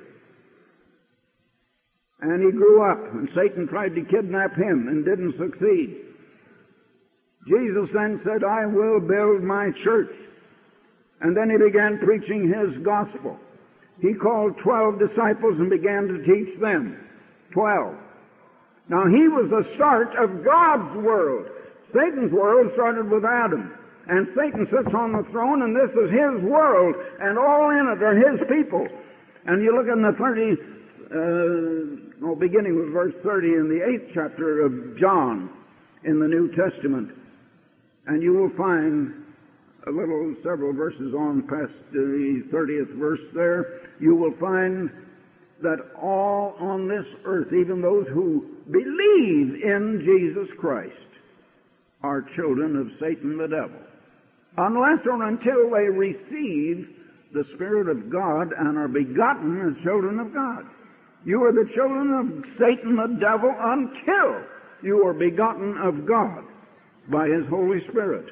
Speaker 1: And he grew up, and Satan tried to kidnap him and didn't succeed. Jesus then said, I will build my church. And then he began preaching his gospel. He called 12 disciples and began to teach them. 12. Now he was the start of God's world. Satan's world started with Adam. And Satan sits on the throne, and this is his world, and all in it are his people. And you look in the beginning with verse 30 in the 8th chapter of John in the New Testament, and you will find several verses on past the 30th verse there, you will find that all on this earth, even those who believe in Jesus Christ, are children of Satan the devil, unless or until they receive the Spirit of God and are begotten as children of God. You are the children of Satan the devil until you are begotten of God by His Holy Spirit.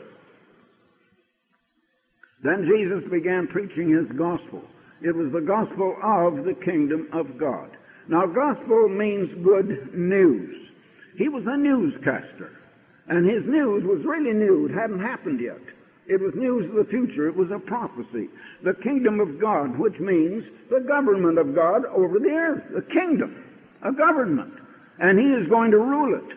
Speaker 1: Then Jesus began preaching His gospel. It was the gospel of the kingdom of God. Now, gospel means good news. He was a newscaster, and his news was really new. It hadn't happened yet. It was news of the future. It was a prophecy. The kingdom of God, which means the government of God over the earth. The kingdom, a government. And He is going to rule it.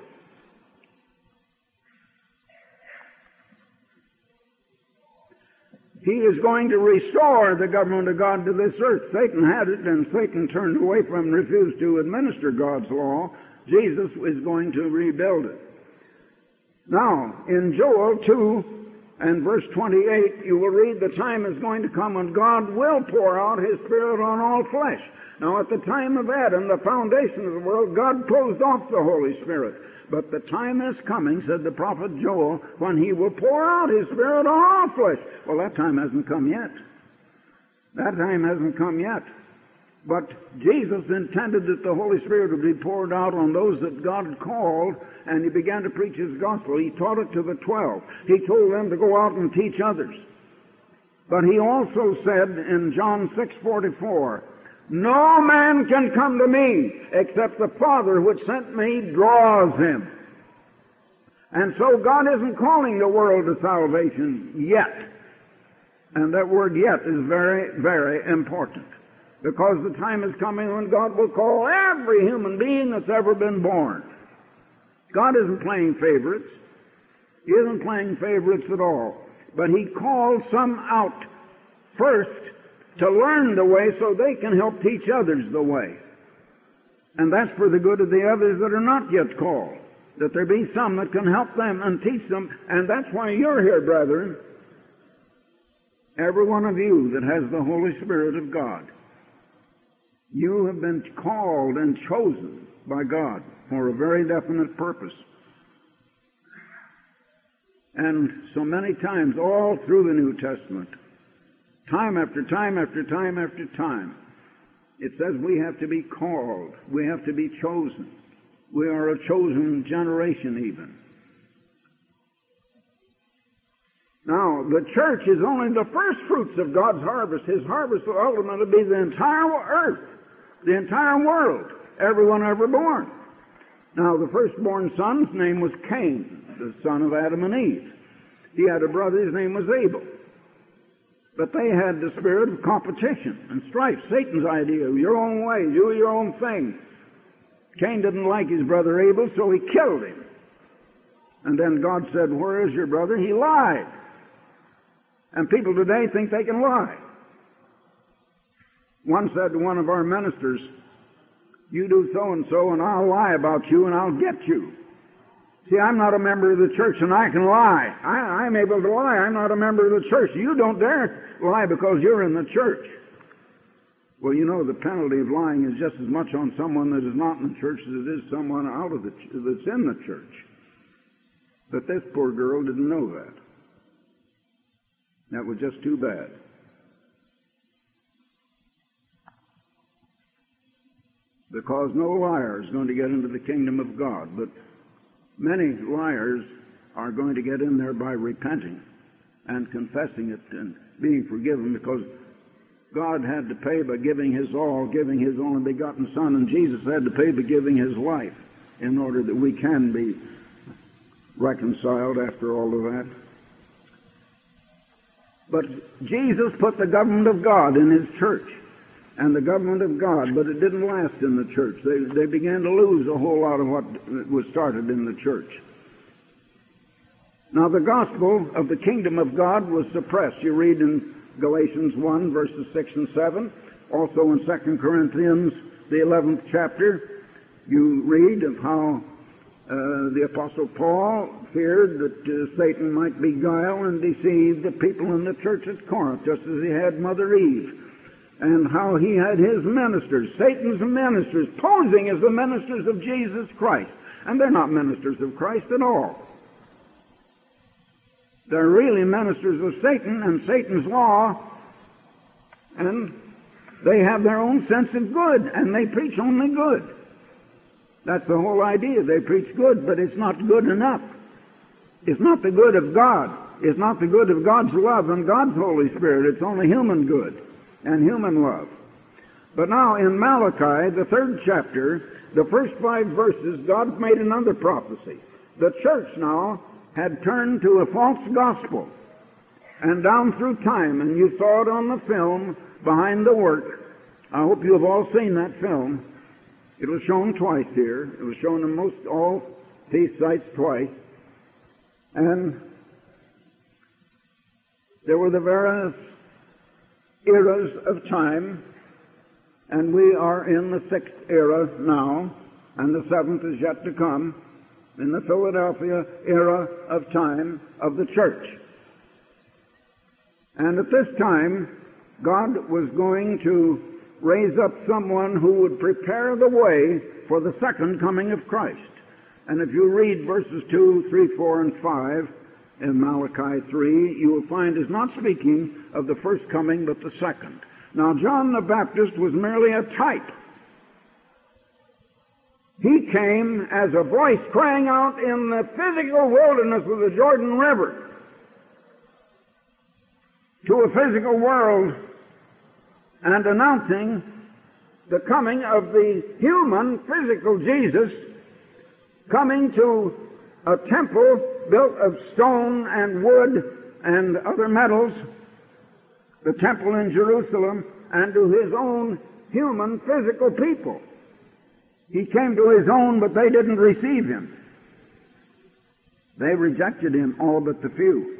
Speaker 1: He is going to restore the government of God to this earth. Satan had it, and Satan turned away from and refused to administer God's law. Jesus is going to rebuild it. Now, in Joel 2 and verse 28, you will read, the time is going to come when God will pour out His Spirit on all flesh. Now, at the time of Adam, the foundation of the world, God closed off the Holy Spirit. But the time is coming, said the prophet Joel, when He will pour out His Spirit on all flesh. Well, that time hasn't come yet. That time hasn't come yet. But Jesus intended that the Holy Spirit would be poured out on those that God called, and He began to preach His gospel. He taught it to the 12. He told them to go out and teach others. But He also said in John 6:44, no man can come to me except the Father which sent me draws him. And so God isn't calling the world to salvation yet. And that word yet is very, very important. Because the time is coming when God will call every human being that's ever been born. God isn't playing favorites. He isn't playing favorites at all. But He calls some out first to learn the way so they can help teach others the way. And that's for the good of the others that are not yet called. That there be some that can help them and teach them. And that's why you're here, brethren. Every one of you that has the Holy Spirit of God. You have been called and chosen by God for a very definite purpose. And so many times, all through the New Testament, time after time after time after time, It says we have to be called. We have to be chosen. We are a chosen generation even. Now, the church is only the first fruits of God's harvest. His harvest will ultimately be the entire earth, the entire world, everyone ever born. Now, the firstborn son's name was Cain, the son of Adam and Eve. He had a brother, his name was Abel. But they had the spirit of competition and strife, Satan's idea, your own way, do your own thing. Cain didn't like his brother Abel, so he killed him. And then God said, "Where is your brother?" He lied. And people today think they can lie. One said to one of our ministers, "You do so-and-so, and I'll lie about you, and I'll get you." See, I'm not a member of the church, and I can lie. I'm able to lie. I'm not a member of the church. You don't dare lie because you're in the church. Well, you know, the penalty of lying is just as much on someone that is not in the church as it is someone out of that's in the church. But this poor girl didn't know that. That was just too bad. Because no liar is going to get into the kingdom of God, but many liars are going to get in there by repenting and confessing it and being forgiven, because God had to pay by giving His all, giving His only begotten Son, and Jesus had to pay by giving His life in order that we can be reconciled after all of that. But Jesus put the government of God in His church, and the government of God, but it didn't last in the church. They began to lose a whole lot of what was started in the church. Now, the gospel of the kingdom of God was suppressed. You read in Galatians 1, verses 6 and 7. Also in 2 Corinthians, the 11th chapter, you read of how the Apostle Paul feared that Satan might beguile and deceive the people in the church at Corinth, just as he had Mother Eve. And how he had his ministers, Satan's ministers, posing as the ministers of Jesus Christ. And they're not ministers of Christ at all. They're really ministers of Satan and Satan's law, and they have their own sense of good, and they preach only good. That's the whole idea. They preach good, but it's not good enough. It's not the good of God. It's not the good of God's love and God's Holy Spirit. It's only human good and human love. But now in Malachi, the 3rd chapter, the first 5 verses, God made another prophecy. The church now had turned to a false gospel. And down through time, and you saw it on the film, Behind the Work. I hope you have all seen that film. It was shown twice here. It was shown in most all these sites twice. And there were the various eras of time, and we are in the 6th era now, and the 7th is yet to come, in the Philadelphia era of time of the church. And at this time, God was going to raise up someone who would prepare the way for the second coming of Christ. And if you read verses 2, 3, 4, and 5 in Malachi 3, you will find is not speaking of the first coming, but the second. Now, John the Baptist was merely a type. He came as a voice crying out in the physical wilderness of the Jordan River to a physical world and announcing the coming of the human, physical Jesus, coming to a temple built of stone and wood and other metals, the temple in Jerusalem, and to his own human, physical people. He came to his own, but they didn't receive him. They rejected him, all but the few.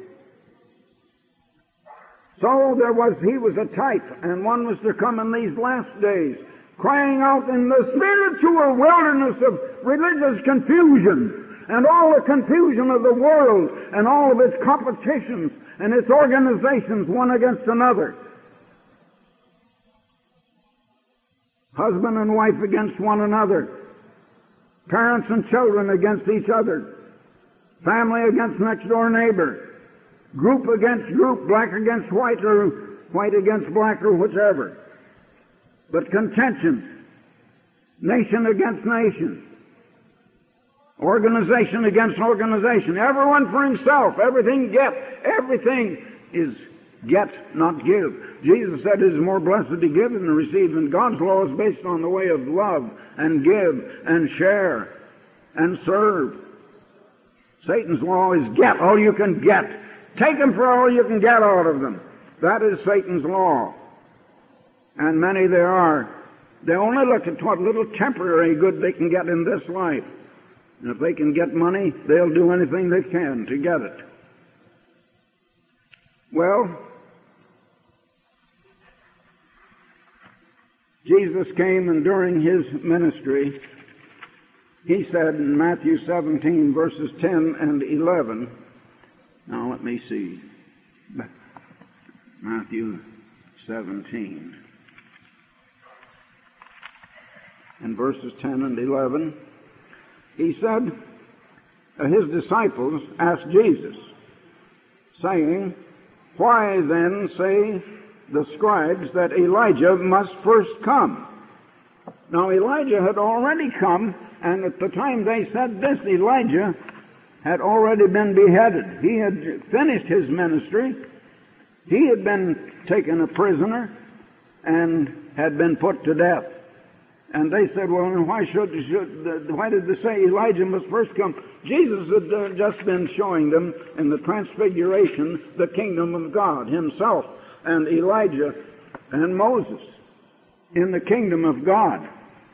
Speaker 1: So he was a type, and one was to come in these last days, crying out in the spiritual wilderness of religious confusion, and all the confusion of the world, and all of its competitions, and its organizations one against another. Husband and wife against one another. Parents and children against each other. Family against next door neighbor. Group against group, black against white, or white against black, or whichever. but contention, nation against nation, organization against organization, everyone for himself, everything get, everything is get, not give. Jesus said it is more blessed to give than to receive, and God's law is based on the way of love and give and share and serve. Satan's law is get all you can get. Take them for all you can get out of them. That is Satan's law. And many there are. They only look at what little temporary good they can get in this life. And if they can get money, they'll do anything they can to get it. Well, Jesus came, and during his ministry, he said in Matthew 17, verses 10 and 11, now let me see, Matthew 17, and verses 10 and 11, he said, his disciples asked Jesus, saying, why then say the scribes that Elijah must first come? Now Elijah had already come, and at the time they said this, Elijah had already been beheaded. He had finished his ministry. He had been taken a prisoner and had been put to death. And they said, well, why did they say Elijah must first come? Jesus had just been showing them in the Transfiguration the kingdom of God himself, and Elijah and Moses in the kingdom of God.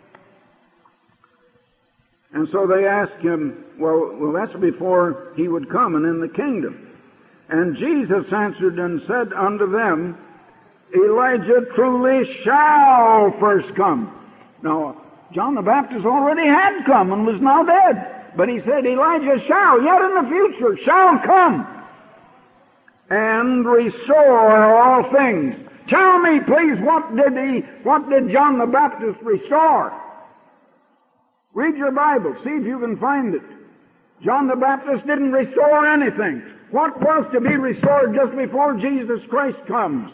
Speaker 1: And so they asked him, well, that's before he would come and in the kingdom. And Jesus answered and said unto them, Elijah truly shall first come. Now, John the Baptist already had come and was now dead. But he said, Elijah shall, yet in the future, shall come and restore all things. Tell me, please, what did John the Baptist restore? Read your Bible. See if you can find it. John the Baptist didn't restore anything. What was to be restored just before Jesus Christ comes?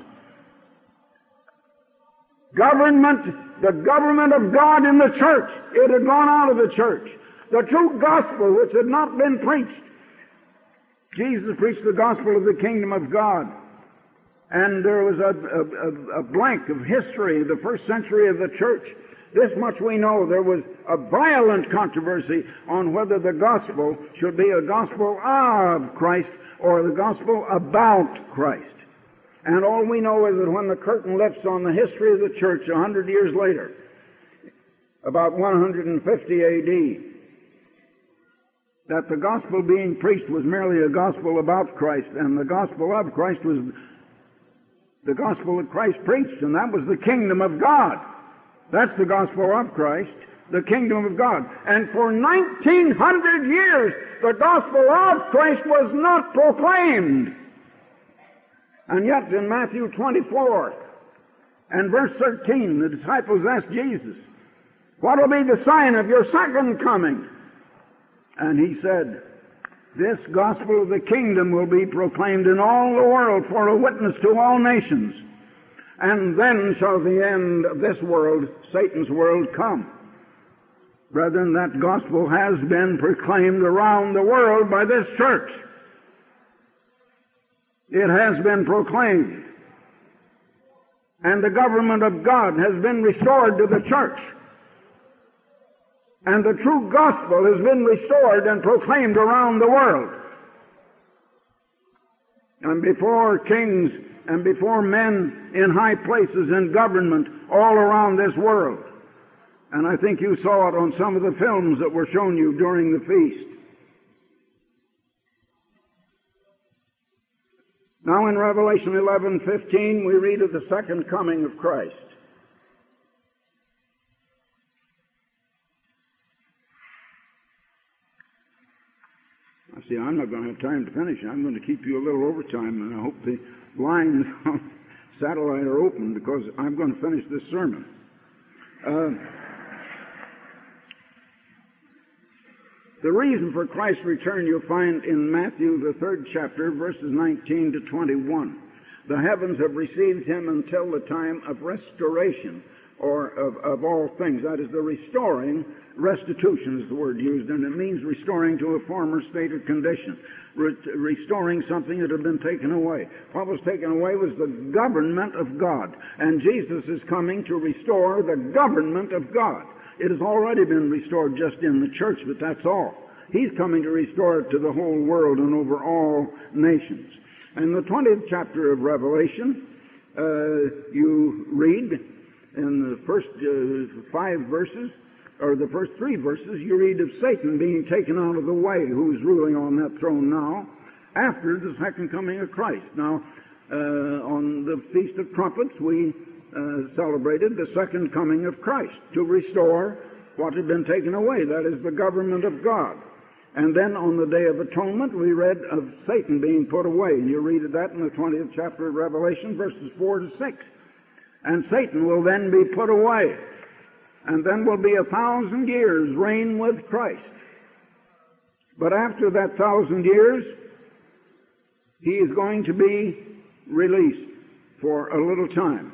Speaker 1: Government, the government of God in the church. It had gone out of the church. The true gospel, which had not been preached. Jesus preached the gospel of the kingdom of God. And there was a blank of history, the first century of the church. This much we know, there was a violent controversy on whether the gospel should be a gospel of Christ or the gospel about Christ. And all we know is that when the curtain lifts on the history of the church 100 years later, about 150 A.D., that the gospel being preached was merely a gospel about Christ, and the gospel of Christ was the gospel that Christ preached, and that was the kingdom of God. That's the gospel of Christ, the kingdom of God. And for 1900 years, the gospel of Christ was not proclaimed. And yet in Matthew 24 and verse 13, the disciples asked Jesus, what will be the sign of your second coming? And he said, this gospel of the kingdom will be proclaimed in all the world for a witness to all nations. And then shall the end of this world, Satan's world, come. Brethren, that gospel has been proclaimed around the world by this church. It has been proclaimed. And the government of God has been restored to the church. And the true gospel has been restored and proclaimed around the world. And before kings and before men in high places in government all around this world. And I think you saw it on some of the films that were shown you during the feast. Now in Revelation 11:15 we read of the second coming of Christ. See, I'm not going to have time to finish. I'm going to keep you a little overtime, and I hope the lines on satellite are open because I'm going to finish this sermon. The reason for Christ's return you'll find in Matthew, the 3rd chapter, verses 19 to 21. The heavens have received him until the time of restoration. or of all things. That is the restoring. Restitution is the word used, and it means restoring to a former state or condition. Restoring something that had been taken away. What was taken away was the government of God. And Jesus is coming to restore the government of God. It has already been restored just in the church, but that's all. He's coming to restore it to the whole world and over all nations. In the 20th chapter of Revelation, you read in the first 5 verses, or the first 3 verses, you read of Satan being taken out of the way, who's ruling on that throne now, after the second coming of Christ. Now, on the Feast of Trumpets, we celebrated the second coming of Christ to restore what had been taken away. That is the government of God. And then on the Day of Atonement, we read of Satan being put away. You read of that in the 20th chapter of Revelation, verses 4 to 6. And Satan will then be put away. And then will be 1,000 years reign with Christ. But after that 1,000 years, he is going to be released for a little time.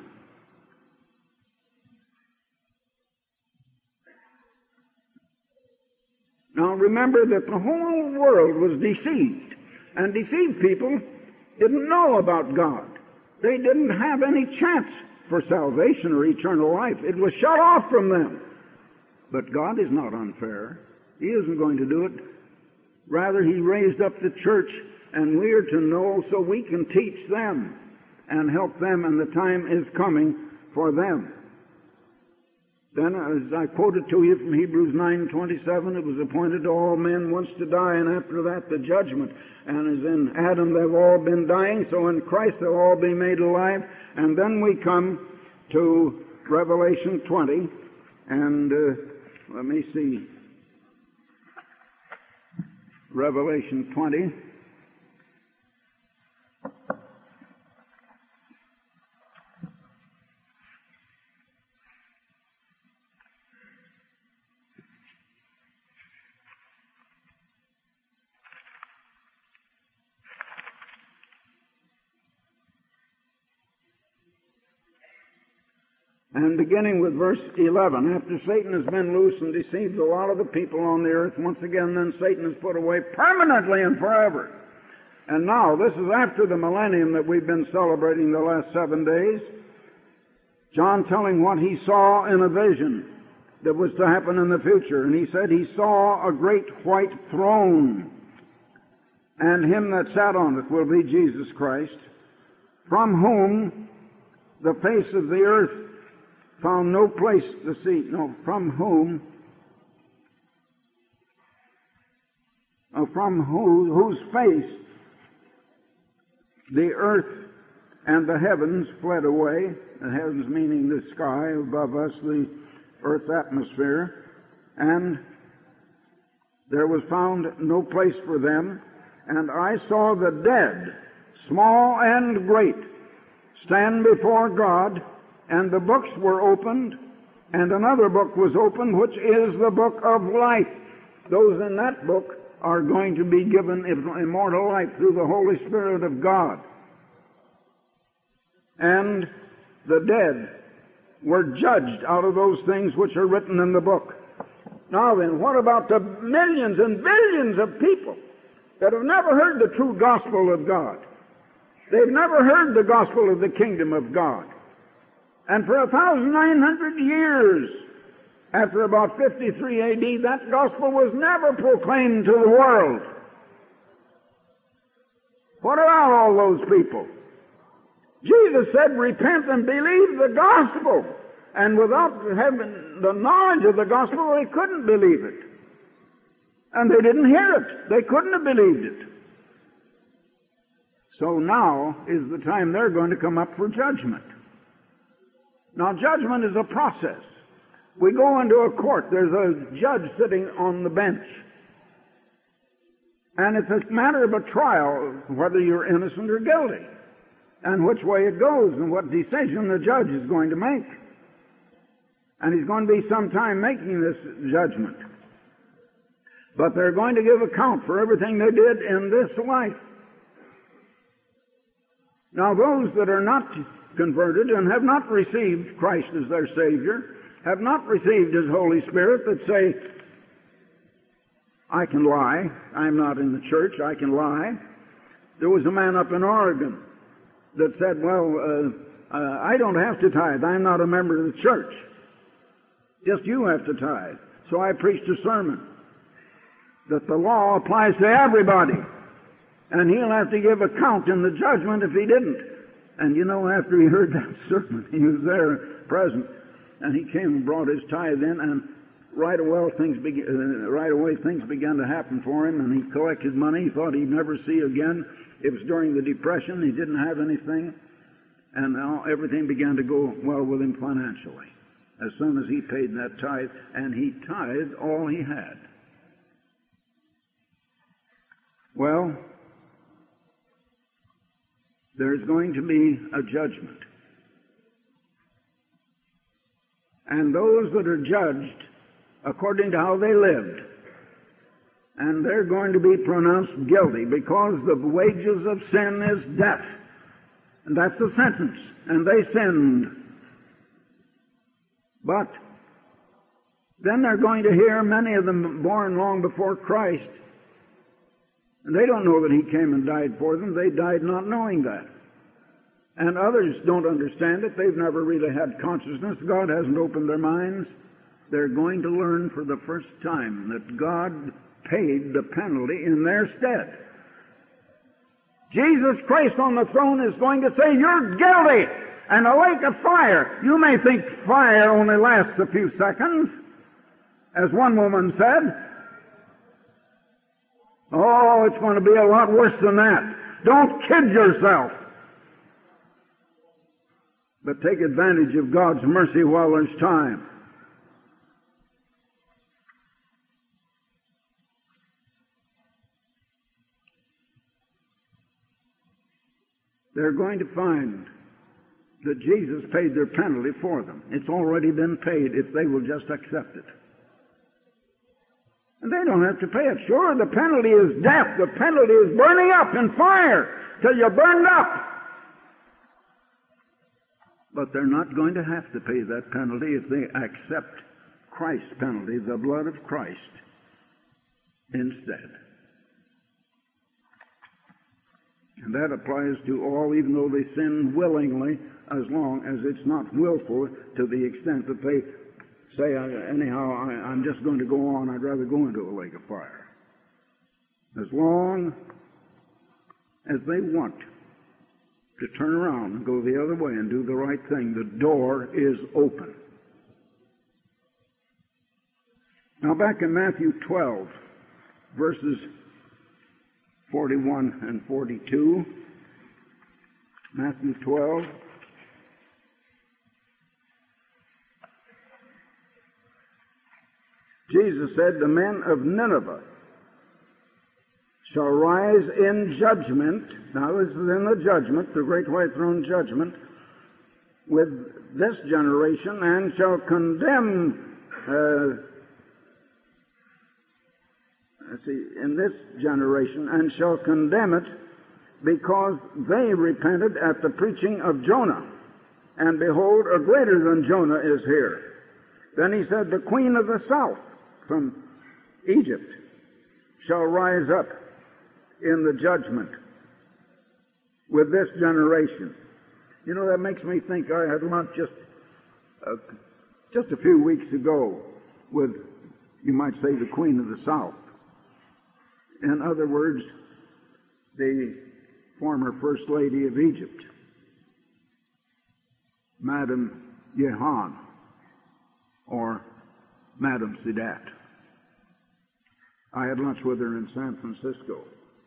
Speaker 1: Now remember that the whole world was deceived, and deceived people didn't know about God. They didn't have any chance for salvation or eternal life. It was shut off from them. But God is not unfair. He isn't going to do it. Rather, He raised up the church, and we are to know so we can teach them and help them, and the time is coming for them. Then, as I quoted to you from Hebrews 9:27, it was appointed to all men once to die, and after that the judgment. And as in Adam they've all been dying, so in Christ they'll all be made alive. And then we come to Revelation 20, and let me see, Revelation 20. And beginning with verse 11, after Satan has been loose and deceived a lot of the people on the earth, once again then Satan is put away permanently and forever. And now, this is after the millennium that we've been celebrating the last 7 days. John telling what he saw in a vision that was to happen in the future. And he said he saw a great white throne, and him that sat on it will be Jesus Christ, from whom the face of the earth found no place to see, from whose face the earth and the heavens fled away. The heavens meaning the sky above us, the earth's atmosphere, and there was found no place for them. And I saw the dead, small and great, stand before God, and the books were opened, and another book was opened, which is the book of life. Those in that book are going to be given immortal life through the Holy Spirit of God. And the dead were judged out of those things which are written in the book. Now then, what about the millions and billions of people that have never heard the true gospel of God? They've never heard the gospel of the kingdom of God. And for 1,900 years, after about 53 A.D., that gospel was never proclaimed to the world. What about all those people? Jesus said, repent and believe the gospel. And without having the knowledge of the gospel, they couldn't believe it. And they didn't hear it. They couldn't have believed it. So now is the time they're going to come up for judgment. Now, judgment is a process. We go into a court. There's a judge sitting on the bench. And it's a matter of a trial, whether you're innocent or guilty, and which way it goes, and what decision the judge is going to make. And he's going to be some time making this judgment. But they're going to give account for everything they did in this life. Now, those that are not converted and have not received Christ as their Savior, have not received His Holy Spirit, that say, I can lie. I'm not in the church. I can lie. There was a man up in Oregon that said, well, I don't have to tithe. I'm not a member of the church. Just you have to tithe. So I preached a sermon that the law applies to everybody, and he'll have to give account in the judgment if he didn't. And you know, after he heard that sermon, he was there present, and he came and brought his tithe in, and right away things began to happen for him, and he collected money he thought he'd never see again. It was during the Depression. He didn't have anything, and now everything began to go well with him financially as soon as he paid that tithe, and he tithed all he had. Well, there's going to be a judgment. And those that are judged according to how they lived, and they're going to be pronounced guilty because the wages of sin is death. And that's the sentence. And they sinned. But then they're going to hear many of them born long before Christ. And they don't know that He came and died for them. They died not knowing that. And others don't understand it. They've never really had consciousness. God hasn't opened their minds. They're going to learn for the first time that God paid the penalty in their stead. Jesus Christ on the throne is going to say, you're guilty, and a lake of fire. You may think fire only lasts a few seconds, as one woman said. Oh, it's going to be a lot worse than that. Don't kid yourself. But take advantage of God's mercy while there's time. They're going to find that Jesus paid their penalty for them. It's already been paid if they will just accept it. And they don't have to pay it. Sure, the penalty is death. The penalty is burning up in fire till you're burned up. But they're not going to have to pay that penalty if they accept Christ's penalty, the blood of Christ, instead. And that applies to all, even though they sin willingly, as long as it's not willful to the extent that they say, anyhow, I'm just going to go on. I'd rather go into a lake of fire. As long as they want to turn around and go the other way and do the right thing, the door is open. Now back in Matthew 12, verses 41 and 42. Matthew 12. Jesus said, the men of Nineveh shall rise in judgment. Now this is in the judgment, the great white throne judgment, with this generation, and shall condemn in this generation, and shall condemn it, because they repented at the preaching of Jonah. And behold, a greater than Jonah is here. Then he said, the queen of the south from Egypt shall rise up in the judgment with this generation. You know, that makes me think. I had lunch just a few weeks ago with, you might say, the queen of the south. In other words, the former First Lady of Egypt, Madame Jehan, or Madame Sadat. I had lunch with her in San Francisco.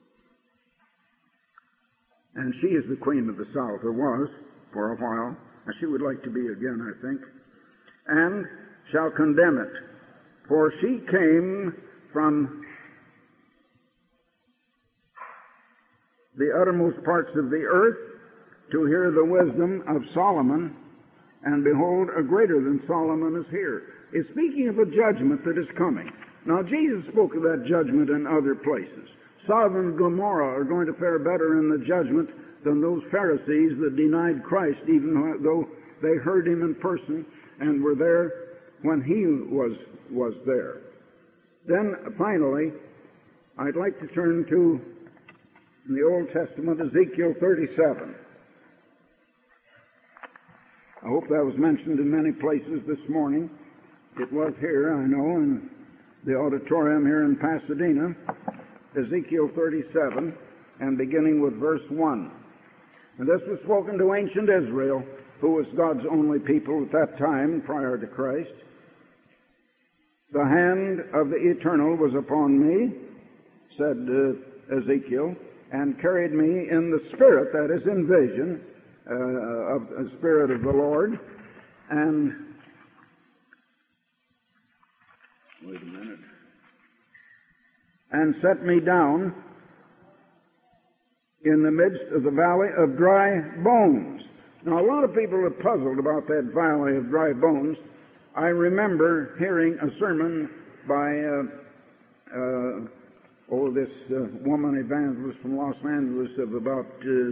Speaker 1: And she is the queen of the south, or was for a while, and she would like to be again, I think, and shall condemn it. For she came from the uttermost parts of the earth to hear the wisdom of Solomon, and behold, a greater than Solomon is here. It's speaking of a judgment that is coming. Now, Jesus spoke of that judgment in other places. Sodom and Gomorrah are going to fare better in the judgment than those Pharisees that denied Christ, even though they heard him in person and were there when he was there. Then, finally, I'd like to turn to the Old Testament, Ezekiel 37. I hope that was mentioned in many places this morning. It was here, I know, in the auditorium here in Pasadena. Ezekiel 37, and beginning with verse 1. And this was spoken to ancient Israel, who was God's only people at that time, prior to Christ. The hand of the Eternal was upon me, said Ezekiel, and carried me in the Spirit, that is, in vision, of the Spirit of the Lord, and wait a minute, and set me down in the midst of the valley of dry bones. Now, a lot of people are puzzled about that valley of dry bones. I remember hearing a sermon by this woman evangelist from Los Angeles of about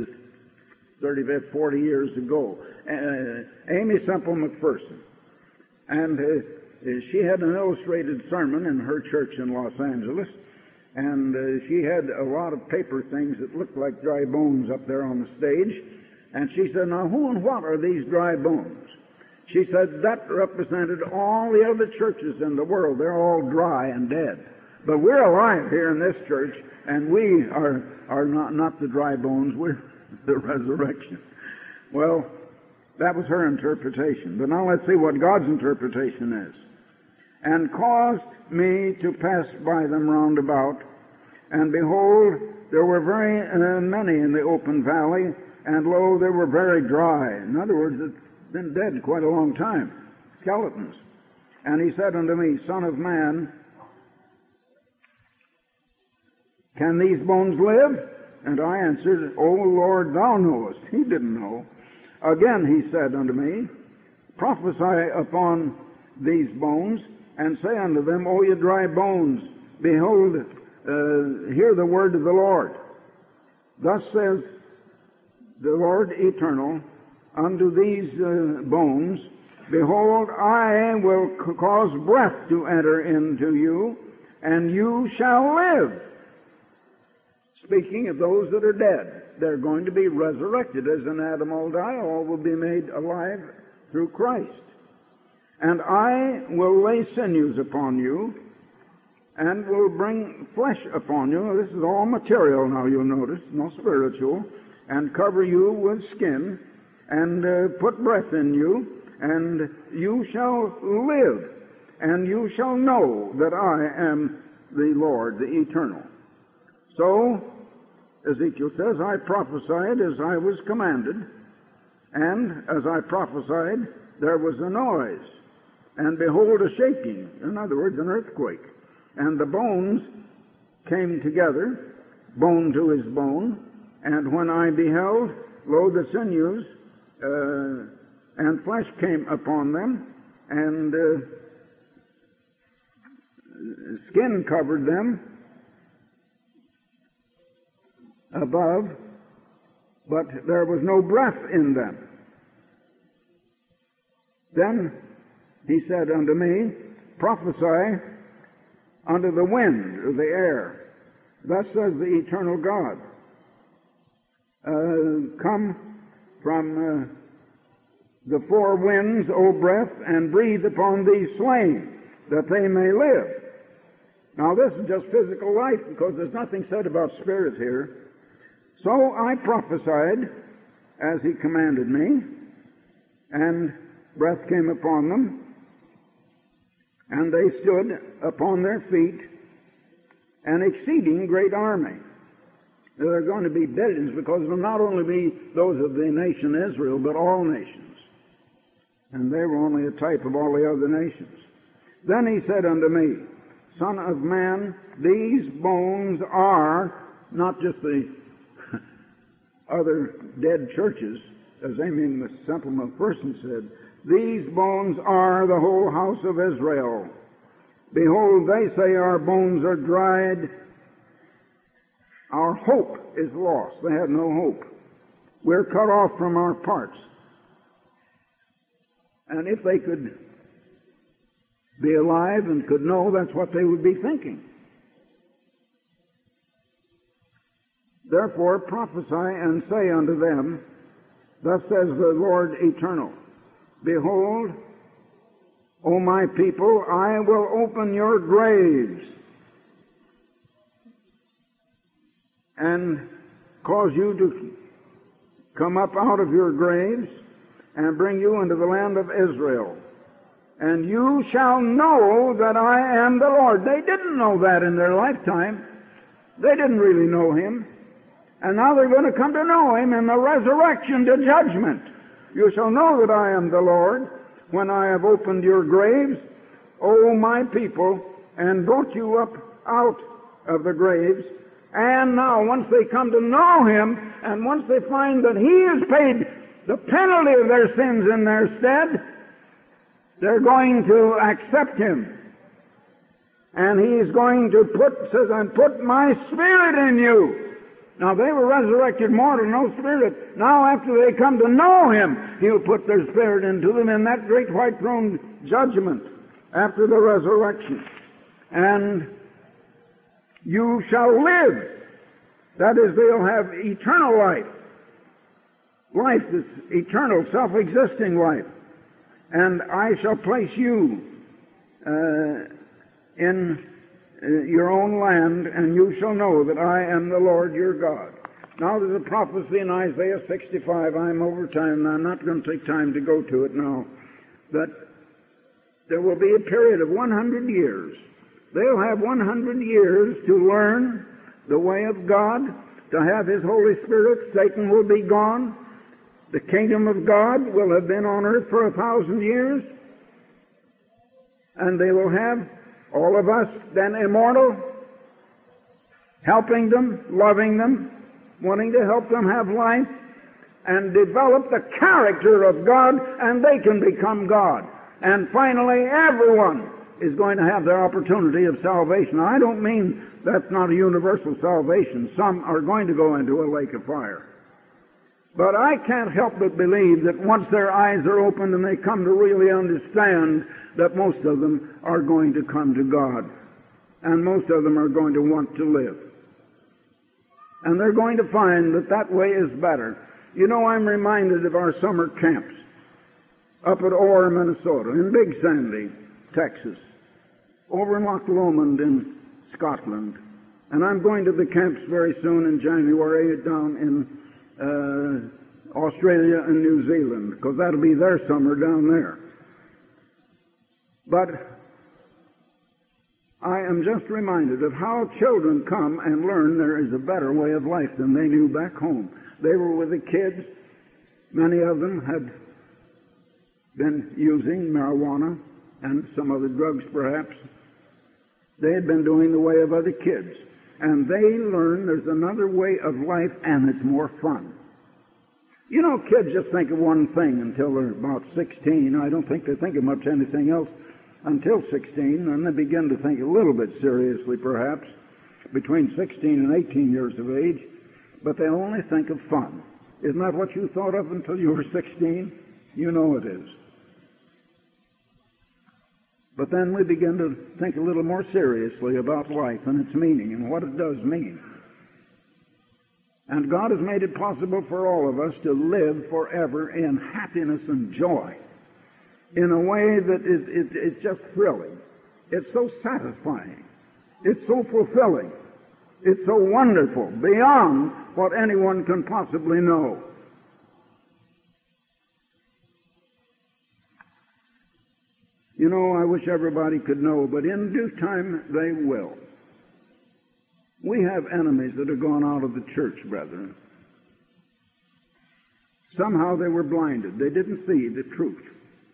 Speaker 1: 40 years ago, Amy Semple McPherson. And she had an illustrated sermon in her church in Los Angeles, and she had a lot of paper things that looked like dry bones up there on the stage. And she said, now who and what are these dry bones? She said that represented all the other churches in the world. They're all dry and dead. But we're alive here in this church, and we are not the dry bones. We're the resurrection. Well, that was her interpretation. But now let's see what God's interpretation is. And caused me to pass by them round about, and behold, there were very many in the open valley, and lo, they were very dry. In other words, it's been dead quite a long time. Skeletons. And he said unto me, Son of man, can these bones live? And I answered, O Lord, thou knowest. He didn't know. Again he said unto me, Prophesy upon these bones, and say unto them, O ye dry bones, behold, hear the word of the Lord. Thus says the Lord Eternal unto these bones, Behold, I will cause breath to enter into you, and you shall live. Speaking of those that are dead, they're going to be resurrected. As in Adam all die, all will be made alive through Christ. And I will lay sinews upon you, and will bring flesh upon you. This is all material now, you'll notice, no spiritual. And cover you with skin, and put breath in you, and you shall live, and you shall know that I am the Lord, the Eternal. So, Ezekiel says, I prophesied as I was commanded, and as I prophesied, there was a noise, and behold, a shaking, in other words, an earthquake. And the bones came together, bone to his bone, and when I beheld, lo, the sinews and flesh came upon them, and skin covered them above, but there was no breath in them. Then he said unto me, Prophesy unto the wind, or the air. Thus says the eternal God, Come from the four winds, O breath, and breathe upon these slain, that they may live. Now this is just physical life, because there's nothing said about spirit here. So I prophesied as he commanded me, and breath came upon them, and they stood upon their feet, an exceeding great army. There are going to be billions, because it will not only be those of the nation Israel, but all nations. And they were only a type of all the other nations. Then he said unto me, Son of man, these bones are, not just the other dead churches, as Amy Semple McPherson said, these bones are the whole house of Israel. Behold, they say our bones are dried. Our hope is lost. They have no hope. We're cut off from our parts. And if they could be alive and could know, that's what they would be thinking. Therefore prophesy and say unto them, thus says the Lord Eternal, Behold, O my people, I will open your graves and cause you to come up out of your graves and bring you into the land of Israel. And you shall know that I am the Lord. They didn't know that in their lifetime. They didn't really know Him. And now they're going to come to know Him in the resurrection to judgment. You shall know that I am the Lord when I have opened your graves, O my people, and brought you up out of the graves. And now, once they come to know Him, and once they find that He has paid the penalty of their sins in their stead, they're going to accept Him. And He's going to put my Spirit in you. Now, they were resurrected mortal, no Spirit. Now, after they come to know Him, He'll put their Spirit into them in that great white throne judgment after the resurrection. And you shall live. That is, they'll have eternal life. Life that's eternal, self-existing life. And I shall place you in your own land, and you shall know that I am the Lord your God. Now there's a prophecy in Isaiah 65. I'm over time, and I'm not going to take time to go to it now. That there will be a period of 100 years. They'll have 100 years to learn the way of God, to have His Holy Spirit. Satan will be gone. The kingdom of God will have been on earth for 1,000 years. And they will have all of us then immortal, helping them, loving them, wanting to help them have life, and develop the character of God, and they can become God. And finally, everyone is going to have their opportunity of salvation. I don't mean that's not a universal salvation. Some are going to go into a lake of fire. But I can't help but believe that once their eyes are opened and they come to really understand that most of them are going to come to God. And most of them are going to want to live. And they're going to find that that way is better. You know, I'm reminded of our summer camps up at Orr, Minnesota, in Big Sandy, Texas, over in Loch Lomond in Scotland. And I'm going to the camps very soon in January down in Australia and New Zealand, because that'll be their summer down there. But I am just reminded of how children come and learn there is a better way of life than they knew back home. They were with the kids. Many of them had been using marijuana and some other drugs perhaps. They had been doing the way of other kids. And they learn there's another way of life, and it's more fun. You know, kids just think of one thing until they're about 16. I don't think they think of much anything else until 16, and they begin to think a little bit seriously, perhaps, between 16 and 18 years of age, but they only think of fun. Isn't that what you thought of until you were 16? You know it is. But then we begin to think a little more seriously about life and its meaning and what it does mean. And God has made it possible for all of us to live forever in happiness and joy in a way that it's just thrilling. It's so satisfying. It's so fulfilling. It's so wonderful, beyond what anyone can possibly know. You know, I wish everybody could know, but in due time they will. We have enemies that have gone out of the church, brethren. Somehow they were blinded. They didn't see the truth.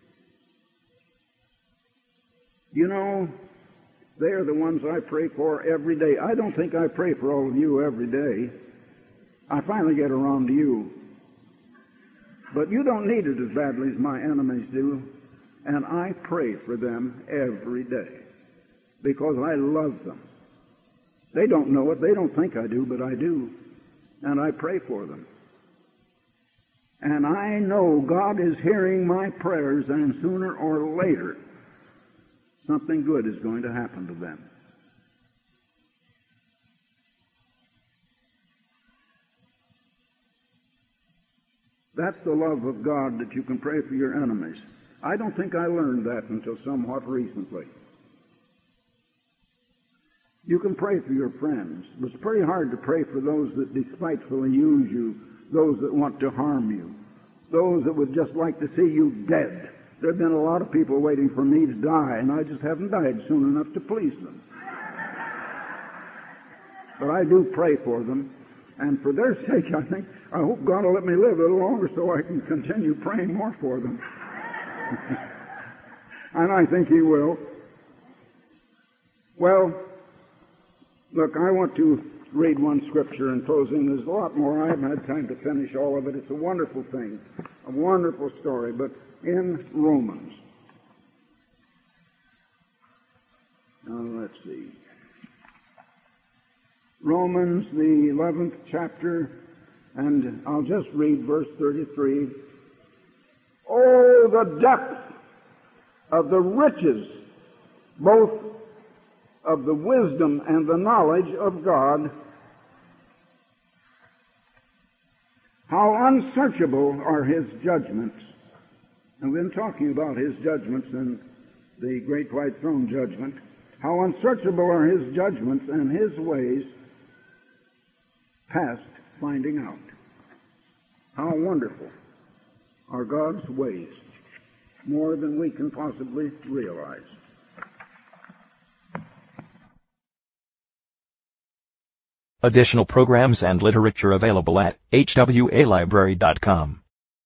Speaker 1: You know, they are the ones I pray for every day. I don't think I pray for all of you every day. I finally get around to you. But you don't need it as badly as my enemies do. And I pray for them every day because I love them. They don't know it. They don't think I do, but I do. And I pray for them. And I know God is hearing my prayers, and sooner or later, something good is going to happen to them. That's the love of God, that you can pray for your enemies. I don't think I learned that until somewhat recently. You can pray for your friends, but it's pretty hard to pray for those that despitefully use you, those that want to harm you, those that would just like to see you dead. There have been a lot of people waiting for me to die, and I just haven't died soon enough to please them. But I do pray for them, and for their sake, I hope God will let me live a little longer so I can continue praying more for them. And I think He will. Well, look, I want to read one scripture in closing. There's a lot more. I haven't had time to finish all of it. It's a wonderful thing, a wonderful story. But in Romans, now let's see, Romans, the 11th chapter, and I'll just read verse 33. Oh, the depth of the riches, both of the wisdom and the knowledge of God. How unsearchable are His judgments. And we've been talking about His judgments in the Great White Throne judgment. How unsearchable are His judgments, and His ways past finding out. How wonderful are God's ways, more than we can possibly realize.
Speaker 2: Additional programs and literature available at hwalibrary.com.